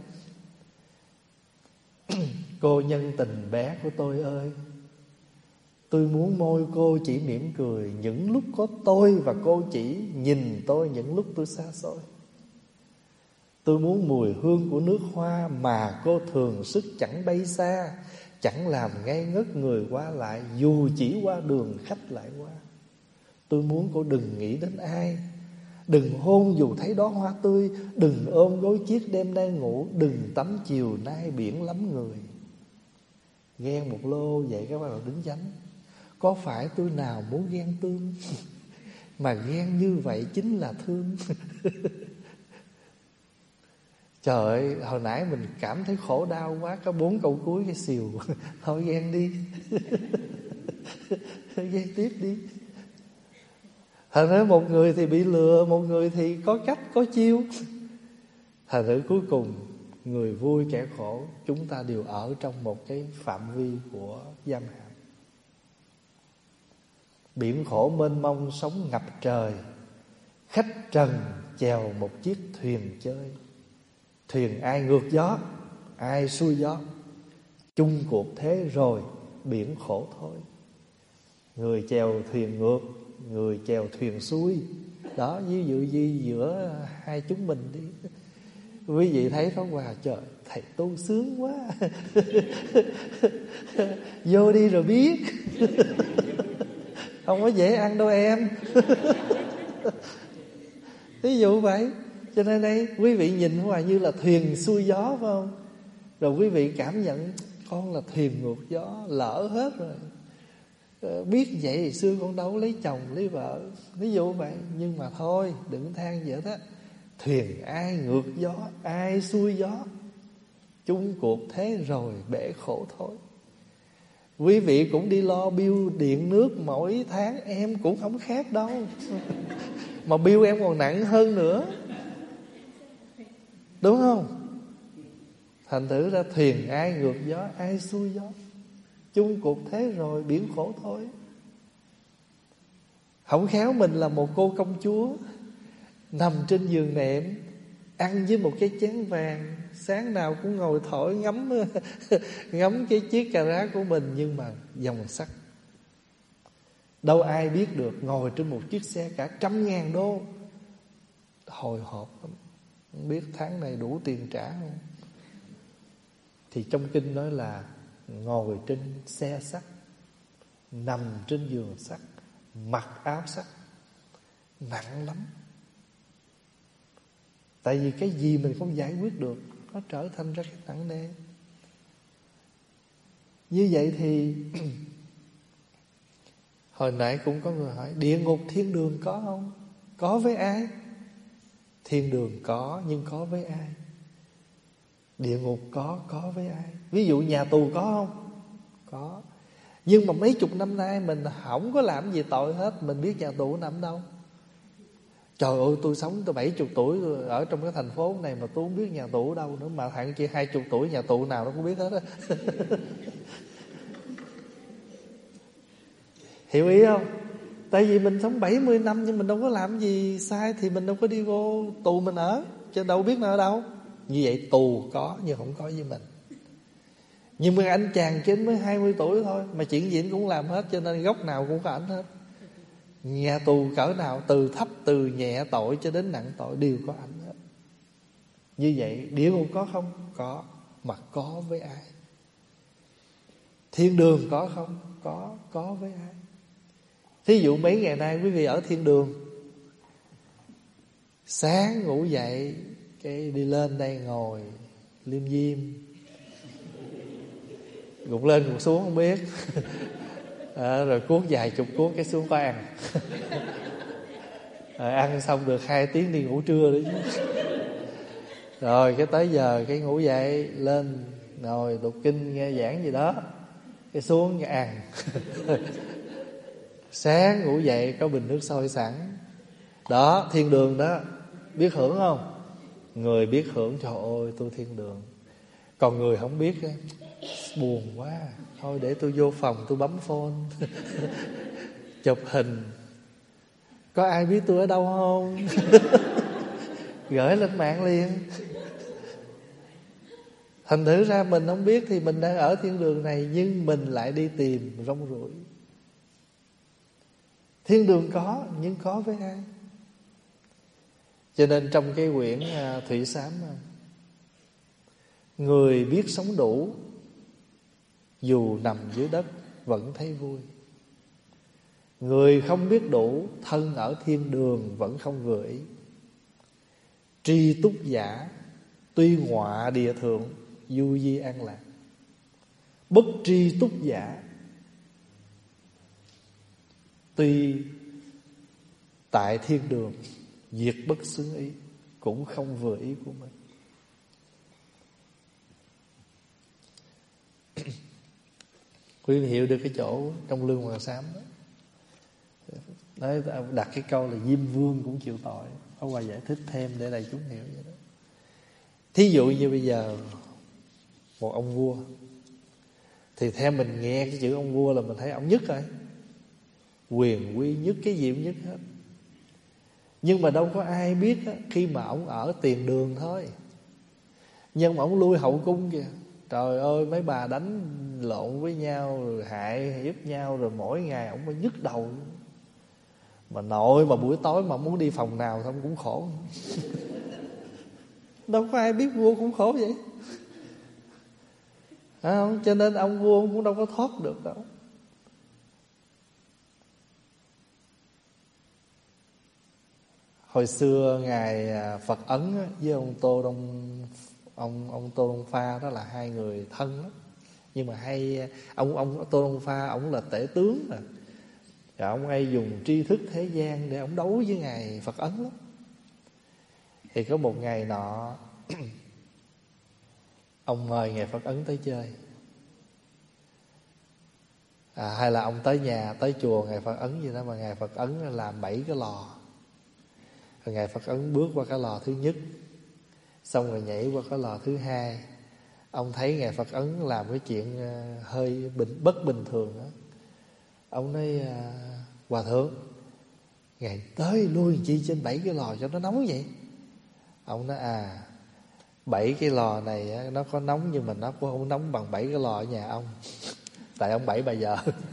cô nhân tình bé của tôi ơi, tôi muốn môi cô chỉ mỉm cười những lúc có tôi, và cô chỉ nhìn tôi những lúc tôi xa xôi. Tôi muốn mùi hương của nước hoa mà cô thường sức chẳng bay xa, chẳng làm ngây ngất người qua lại, dù chỉ qua đường khách lại qua. Tôi muốn cô đừng nghĩ đến ai, đừng hôn dù thấy đó hoa tươi, đừng ôm gối chiếc đêm nay ngủ, đừng tắm chiều nay biển lắm người. Ghen một lô vậy các bạn đính chánh. Có phải tôi nào muốn ghen tương mà ghen như vậy chính là thương. Trời ơi, hồi nãy mình cảm thấy khổ đau quá, có bốn câu cuối cái xìu. Thôi ghen đi. Ghen tiếp đi. Thành ra một người thì bị lừa, một người thì có cách, có chiêu. Thành ra cuối cùng người vui kẻ khổ, chúng ta đều ở trong một cái phạm vi của giam hãm. Biển khổ mênh mông sóng ngập trời, khách trần chèo một chiếc thuyền chơi. Thuyền ai ngược gió, ai xuôi gió, chung cuộc thế rồi biển khổ thôi. Người chèo thuyền ngược, người chèo thuyền xuôi. Đó, ví dụ gì giữa hai chúng mình đi. Quý vị thấy Pháp Hòa, trời, thầy tu sướng quá. Vô đi rồi biết. Không có dễ ăn đâu em. Ví dụ vậy. Cho nên đây quý vị nhìn Pháp Hòa như là thuyền xuôi gió, phải không? Rồi quý vị cảm nhận con là thuyền ngược gió, lỡ hết rồi. Biết vậy thì xưa con đâu lấy chồng lấy vợ. Ví dụ vậy. Nhưng mà thôi, đừng than vậy đó. Thuyền ai ngược gió, ai xuôi gió, chung cuộc thế rồi bể khổ thôi. Quý vị cũng đi lo bill điện nước mỗi tháng, em cũng không khác đâu. Mà bill em còn nặng hơn nữa, đúng không? Thành thử ra thuyền ai ngược gió, ai xuôi gió, chung cuộc thế rồi biển khổ thôi. Không khéo mình là một cô công chúa nằm trên giường nệm, ăn với một cái chén vàng, sáng nào cũng ngồi thổi ngắm ngắm cái chiếc cà rá của mình, nhưng mà dòng sắt. Đâu ai biết được ngồi trên một chiếc xe cả trăm ngàn đô, hồi hộp lắm, không biết tháng này đủ tiền trả không. Thì trong kinh nói là ngồi trên xe sắt, nằm trên giường sắt, mặc áo sắt, nặng lắm. Tại vì cái gì mình không giải quyết được, nó trở thành ra cái nặng nề. Như vậy thì Hồi nãy cũng có người hỏi địa ngục thiên đường có không? Có với ai? Thiên đường có, nhưng có với ai? Địa ngục có, có với ai? Ví dụ nhà tù có không? Có. Nhưng mà mấy chục năm nay mình không có làm gì tội hết. Mình biết nhà tù nằm đâu. Trời ơi, tôi sống tôi bảy chục tuổi tôi ở trong cái thành phố này mà tôi không biết nhà tù ở đâu nữa. Mà thằng kia hai chục tuổi nhà tù nào nó cũng biết hết á. Hiểu ý không? Tại vì mình sống bảy mươi năm nhưng mình đâu có làm gì sai, thì mình đâu có đi vô tù mình ở, chứ đâu biết nó ở đâu. Như vậy tù có nhưng không có với mình. Nhưng mà anh chàng trên mới hai mươi tuổi thôi mà chuyện gì cũng làm hết, cho nên góc nào cũng có ảnh hết. Nhà tù cỡ nào, từ thấp từ nhẹ tội cho đến nặng tội đều có ảnh hết. Như vậy địa ngục có không? Có. Mà có với ai? Thiên đường có không? Có. Có với ai? Thí dụ mấy ngày nay quý vị ở thiên đường, sáng ngủ dậy cái đi lên đây ngồi liêm diêm, gục lên gục xuống không biết. À, rồi cuốc vài chục cuốc cái xuống có ăn. Rồi ăn xong được hai tiếng đi ngủ trưa đấy chứ. Rồi cái tới giờ cái ngủ dậy lên ngồi đọc kinh nghe giảng gì đó, cái xuống cái ăn. Sáng ngủ dậy có bình nước sôi sẵn. Đó, thiên đường đó. Biết hưởng không? Người biết hưởng, trời ơi tôi thiên đường. Còn người không biết, buồn quá, thôi để tôi vô phòng tôi bấm phone. Chụp hình. Có ai biết tôi ở đâu không? Gửi lên mạng liền. Thành thử ra mình không biết thì mình đang ở thiên đường này, nhưng mình lại đi tìm rong ruổi. Thiên đường có, nhưng có với ai? Cho nên trong cái quyển Thủy Sám, người biết sống đủ, dù nằm dưới đất vẫn thấy vui. Người không biết đủ, thân ở thiên đường vẫn không vừa ý. Tri túc giả, tuy ngọa địa thượng, du di an lạc. Bất tri túc giả, tuy tại thiên đường, diệt bất xứng ý, cũng không vừa ý của mình. Quý vị hiểu được cái chỗ trong Lương Hoàng Sám đó. Đấy, đặt cái câu là Diêm Vương cũng chịu tội. Có qua giải thích thêm để đại chúng hiểu vậy đó. Thí dụ như bây giờ một ông vua, thì theo mình nghe cái chữ ông vua là mình thấy ông nhất rồi, quyền quy nhất, cái gì cũng nhất hết. Nhưng mà đâu có ai biết á, khi mà ông ở tiền đường thôi. Nhưng mà ông lui hậu cung kìa. Trời ơi, mấy bà đánh lộn với nhau, rồi hại hiếp nhau, rồi mỗi ngày ông phải nhức đầu. Mà nội mà buổi tối mà muốn đi phòng nào thì ông cũng khổ. Đâu có ai biết vua cũng khổ vậy. À, không? Cho nên ông vua cũng đâu có thoát được đâu. Hồi xưa ngài Phật Ấn với ông Tô Đông ông ông Tô Đông Pha đó là hai người thân lắm. Nhưng mà hay ông ông Tô Đông Pha ông là tể tướng mà. Và ông hay dùng tri thức thế gian để ông đấu với ngài Phật Ấn lắm. Thì có một ngày nọ ông mời ngài Phật Ấn tới chơi. À, hay là ông tới nhà, tới chùa ngài Phật Ấn gì đó, mà ngài Phật Ấn làm bảy cái lò. Rồi ngài Phật Ấn bước qua cái lò thứ nhất, xong rồi nhảy qua cái lò thứ hai. Ông thấy ngài Phật Ấn làm cái chuyện hơi bình, bất bình thường đó. Ông nói: Hòa thượng, ngài tới lui chi trên bảy cái lò cho nó nóng vậy? Ông nói: à, bảy cái lò này nó có nóng, nhưng mà nó cũng không nóng bằng bảy cái lò ở nhà ông. Tại ông bảy bà vợ.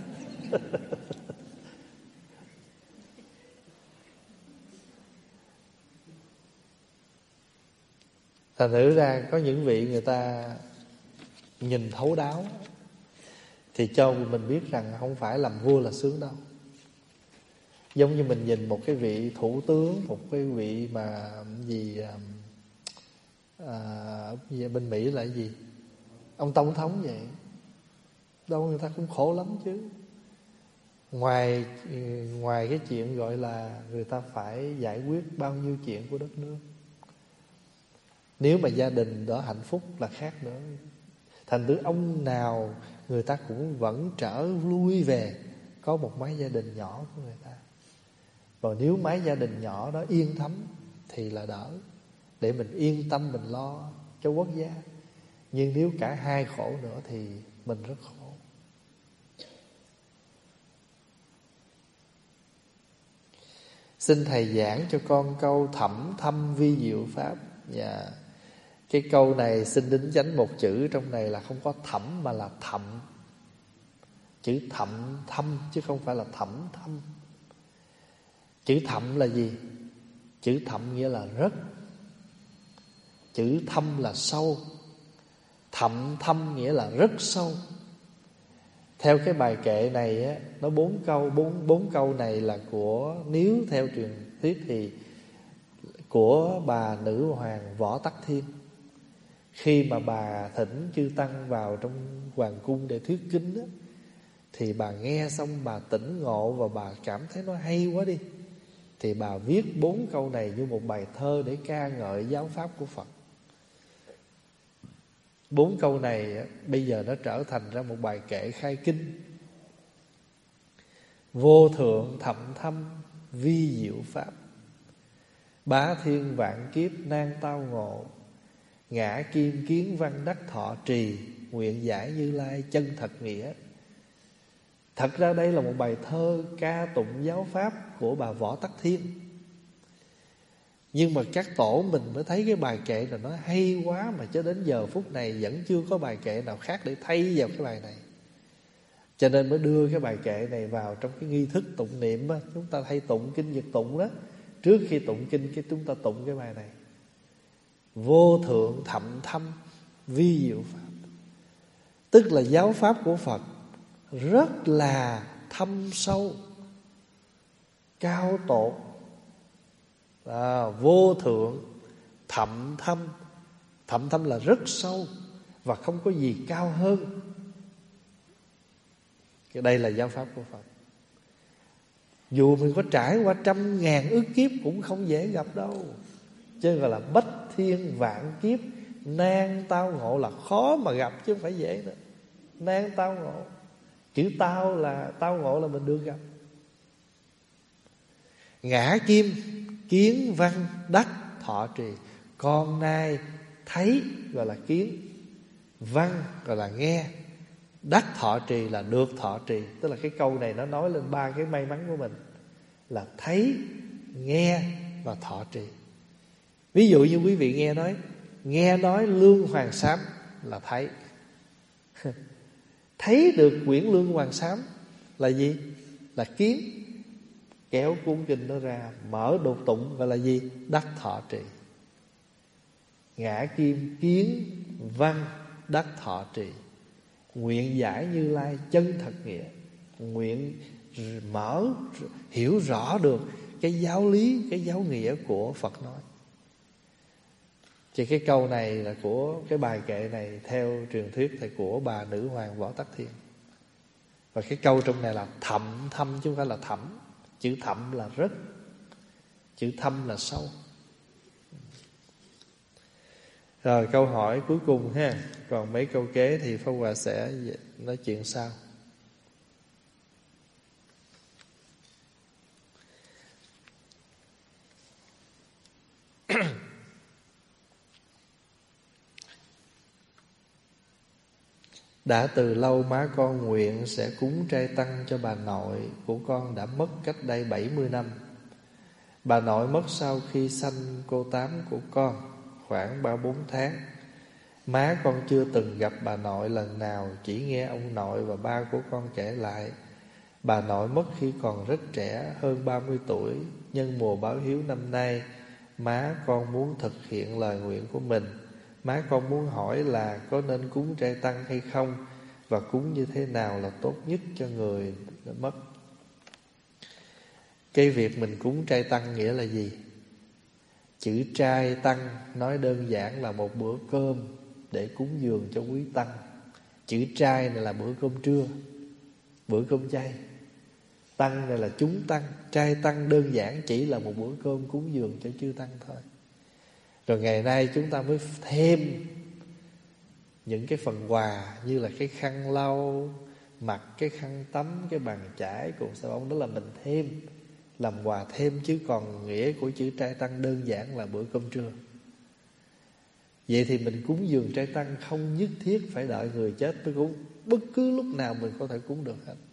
Thành thử ra có những vị người ta nhìn thấu đáo, thì cho mình biết rằng không phải làm vua là sướng đâu. Giống như mình nhìn một cái vị thủ tướng, một cái vị mà gì à, bên Mỹ là cái gì, ông tổng thống vậy, đâu người ta cũng khổ lắm chứ. Ngoài ngoài cái chuyện gọi là người ta phải giải quyết bao nhiêu chuyện của đất nước, nếu mà gia đình đó hạnh phúc là khác nữa. Thành thử ông nào người ta cũng vẫn trở lui về có một mái gia đình nhỏ của người ta. Và nếu mái gia đình nhỏ đó yên thấm thì là đỡ, để mình yên tâm mình lo cho quốc gia. Nhưng nếu cả hai khổ nữa thì mình rất khổ. Xin thầy giảng cho con câu thẩm thâm vi diệu pháp. Dạ. Cái câu này xin đính chánh một chữ trong này là không có thẩm mà là thậm. Chữ thậm thâm chứ không phải là thẩm thâm. Chữ thậm là gì? Chữ thậm nghĩa là rất. Chữ thâm là sâu. Thậm thâm nghĩa là rất sâu. Theo cái bài kệ này á, nó bốn câu, bốn bốn câu này là của, nếu theo truyền thuyết thì của bà nữ hoàng Võ Tắc Thiên. Khi mà bà thỉnh chư tăng vào trong hoàng cung để thuyết kinh á, thì bà nghe xong bà tỉnh ngộ và bà cảm thấy nó hay quá đi, thì bà viết bốn câu này như một bài thơ để ca ngợi giáo pháp của Phật. Bốn câu này bây giờ nó trở thành ra một bài kệ khai kinh. Vô thượng thậm thâm vi diệu pháp, bá thiên vạn kiếp nan tao ngộ, ngã kim kiến văn đắc thọ trì, nguyện giải Như Lai chân thật nghĩa. Thật ra đây là một bài thơ ca tụng giáo pháp của bà Võ Tắc Thiên. Nhưng mà các tổ mình mới thấy cái bài kệ là nó hay quá, mà cho đến giờ phút này vẫn chưa có bài kệ nào khác để thay vào cái bài này. Cho nên mới đưa cái bài kệ này vào trong cái nghi thức tụng niệm á. Chúng ta hay tụng kinh Nhật tụng đó, trước khi tụng kinh cái chúng ta tụng cái bài này. Vô thượng thậm thâm vi diệu pháp, tức là giáo pháp của Phật rất là thâm sâu, cao tột, à, vô thượng thậm thâm. Thậm thâm là rất sâu và không có gì cao hơn. Cái đây là giáo pháp của Phật. Dù mình có trải qua trăm ngàn ức kiếp cũng không dễ gặp đâu. Chứ gọi là bách thiên vạn kiếp nan tao ngộ, là khó mà gặp chứ không phải dễ nữa. Nan tao ngộ, chữ tao là tao ngộ là mình được gặp. Ngã kim kiến văn đắc thọ trì, con nay thấy gọi là kiến, văn gọi là nghe, đắc thọ trì là được thọ trì. Tức là cái câu này nó nói lên ba cái may mắn của mình là thấy, nghe và thọ trì. Ví dụ như quý vị nghe nói, nghe nói Lương Hoàng Sám là thấy. Thấy được quyển Lương Hoàng Sám là gì? Là kiến. Kéo cuốn kinh nó ra, mở đột tụng gọi là gì? Đắc thọ trì. Ngã kim kiến văn đắc thọ trì, nguyện giải Như Lai chân thật nghĩa. Nguyện mở, hiểu rõ được cái giáo lý, cái giáo nghĩa của Phật nói. Thì cái câu này là của cái bài kệ này theo truyền thuyết thì của bà nữ hoàng Võ Tắc Thiên. Và cái câu trong này là thậm thâm chứ không phải là thẩm. Chữ thậm là rất, chữ thâm là sâu. Rồi câu hỏi cuối cùng ha. Còn mấy câu kế thì Pháp Hòa sẽ nói chuyện sau. Đã từ lâu má con nguyện sẽ cúng trai tăng cho bà nội của con đã mất cách đây bảy mươi năm. Bà nội mất sau khi sanh cô Tám của con khoảng ba bốn tháng. Má con chưa từng gặp bà nội lần nào, chỉ nghe ông nội và ba của con kể lại. Bà nội mất khi còn rất trẻ, hơn ba mươi tuổi. Nhân mùa báo hiếu năm nay, má con muốn thực hiện lời nguyện của mình. Má con muốn hỏi là có nên cúng trai tăng hay không, và cúng như thế nào là tốt nhất cho người đã mất. Cái việc mình cúng trai tăng nghĩa là gì? Chữ trai tăng nói đơn giản là một bữa cơm để cúng dường cho quý tăng. Chữ trai này là bữa cơm trưa, bữa cơm chay. Tăng này là chúng tăng. Trai tăng đơn giản chỉ là một bữa cơm cúng dường cho chư tăng thôi. Rồi ngày nay chúng ta mới thêm những cái phần quà như là cái khăn lau, mặc cái khăn tắm, cái bàn chải cùng xà bông. Đó là mình thêm, làm quà thêm, chứ còn nghĩa của chữ trai tăng đơn giản là bữa cơm trưa. Vậy thì mình cúng dường trai tăng không nhất thiết phải đợi người chết mới cúng. Bất cứ lúc nào mình có thể cúng được hết.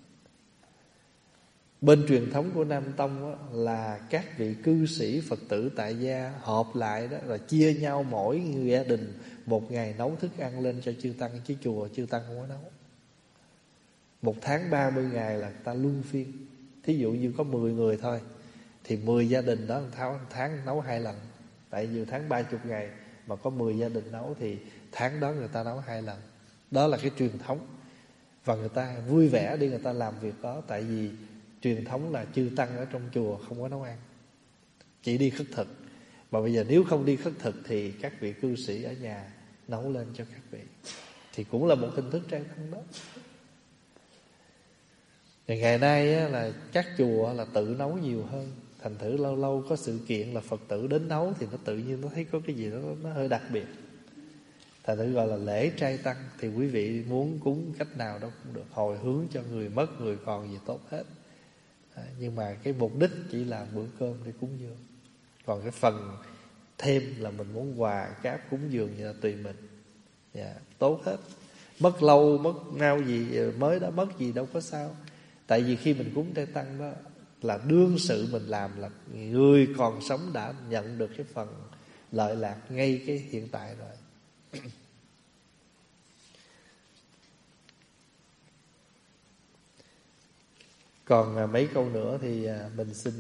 Bên truyền thống của Nam Tông đó, là các vị cư sĩ Phật tử tại gia họp lại đó, rồi chia nhau mỗi người gia đình một ngày nấu thức ăn lên cho chư tăng. Chứ chùa chư tăng không có nấu. Một tháng ba mươi ngày là ta luân phiên. Thí dụ như có mười người thôi thì mười gia đình đó tháng, tháng nấu hai lần. Tại vì tháng ba mươi ngày mà có mười gia đình nấu thì tháng đó người ta nấu hai lần. Đó là cái truyền thống. Và người ta vui vẻ đi người ta làm việc đó. Tại vì truyền thống là chư tăng ở trong chùa không có nấu ăn, chỉ đi khất thực. Mà bây giờ nếu không đi khất thực thì các vị cư sĩ ở nhà nấu lên cho các vị, thì cũng là một hình thức trai tăng đó. Thì ngày nay á, là các chùa là tự nấu nhiều hơn. Thành thử lâu lâu có sự kiện là Phật tử đến nấu thì nó tự nhiên nó thấy có cái gì đó nó hơi đặc biệt. Thành thử gọi là lễ trai tăng. Thì quý vị muốn cúng cách nào đó cũng được, hồi hướng cho người mất người còn gì tốt hết. À, nhưng mà cái mục đích chỉ là bữa cơm để cúng dường. Còn cái phần thêm là mình muốn quà cáp cúng dường như là tùy mình. Dạ, tốt hết. Mất lâu mất nào gì mới đã mất gì đâu có sao. Tại vì khi mình cúng trai tăng đó là đương sự mình làm là người còn sống đã nhận được cái phần lợi lạc ngay cái hiện tại rồi. Còn mấy câu nữa thì mình xin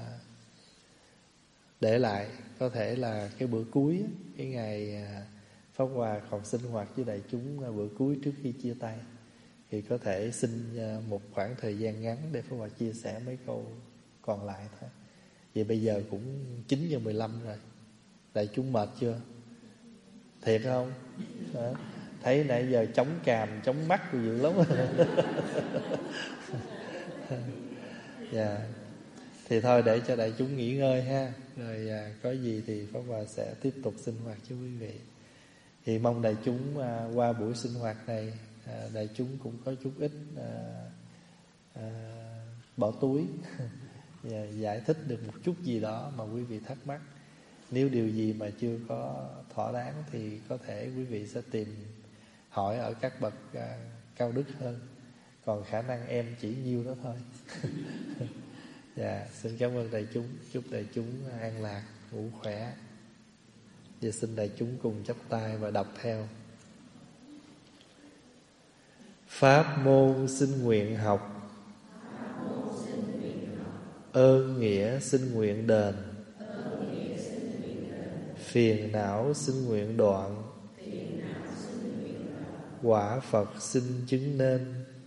để lại. Có thể là cái bữa cuối, cái ngày Pháp Hòa còn sinh hoạt với đại chúng bữa cuối trước khi chia tay, thì có thể xin một khoảng thời gian ngắn để Pháp Hòa chia sẻ mấy câu còn lại thôi. Vậy bây giờ cũng chín giờ mười lăm rồi. Đại chúng mệt chưa? Thiệt không? Đó. Thấy nãy giờ chống càm, chống mắt dữ lắm. Dạ. Thì thôi để cho đại chúng nghỉ ngơi ha. Rồi à, có gì thì Pháp Hòa sẽ tiếp tục sinh hoạt cho quý vị. Thì mong đại chúng à, qua buổi sinh hoạt này à, đại chúng cũng có chút ít à, à, bỏ túi và giải thích được một chút gì đó mà quý vị thắc mắc. Nếu điều gì mà chưa có thỏa đáng thì có thể quý vị sẽ tìm hỏi ở các bậc à, cao đức hơn. Còn khả năng em chỉ nhiêu đó thôi. Dạ, xin cảm ơn đại chúng. Chúc đại chúng an lạc, ngủ khỏe. Và xin đại chúng cùng chắp tay và đọc theo. Pháp môn xin nguyện học, ơn nghĩa xin nguyện đền, phiền não xin nguyện đoạn, quả Phật xin chứng nên.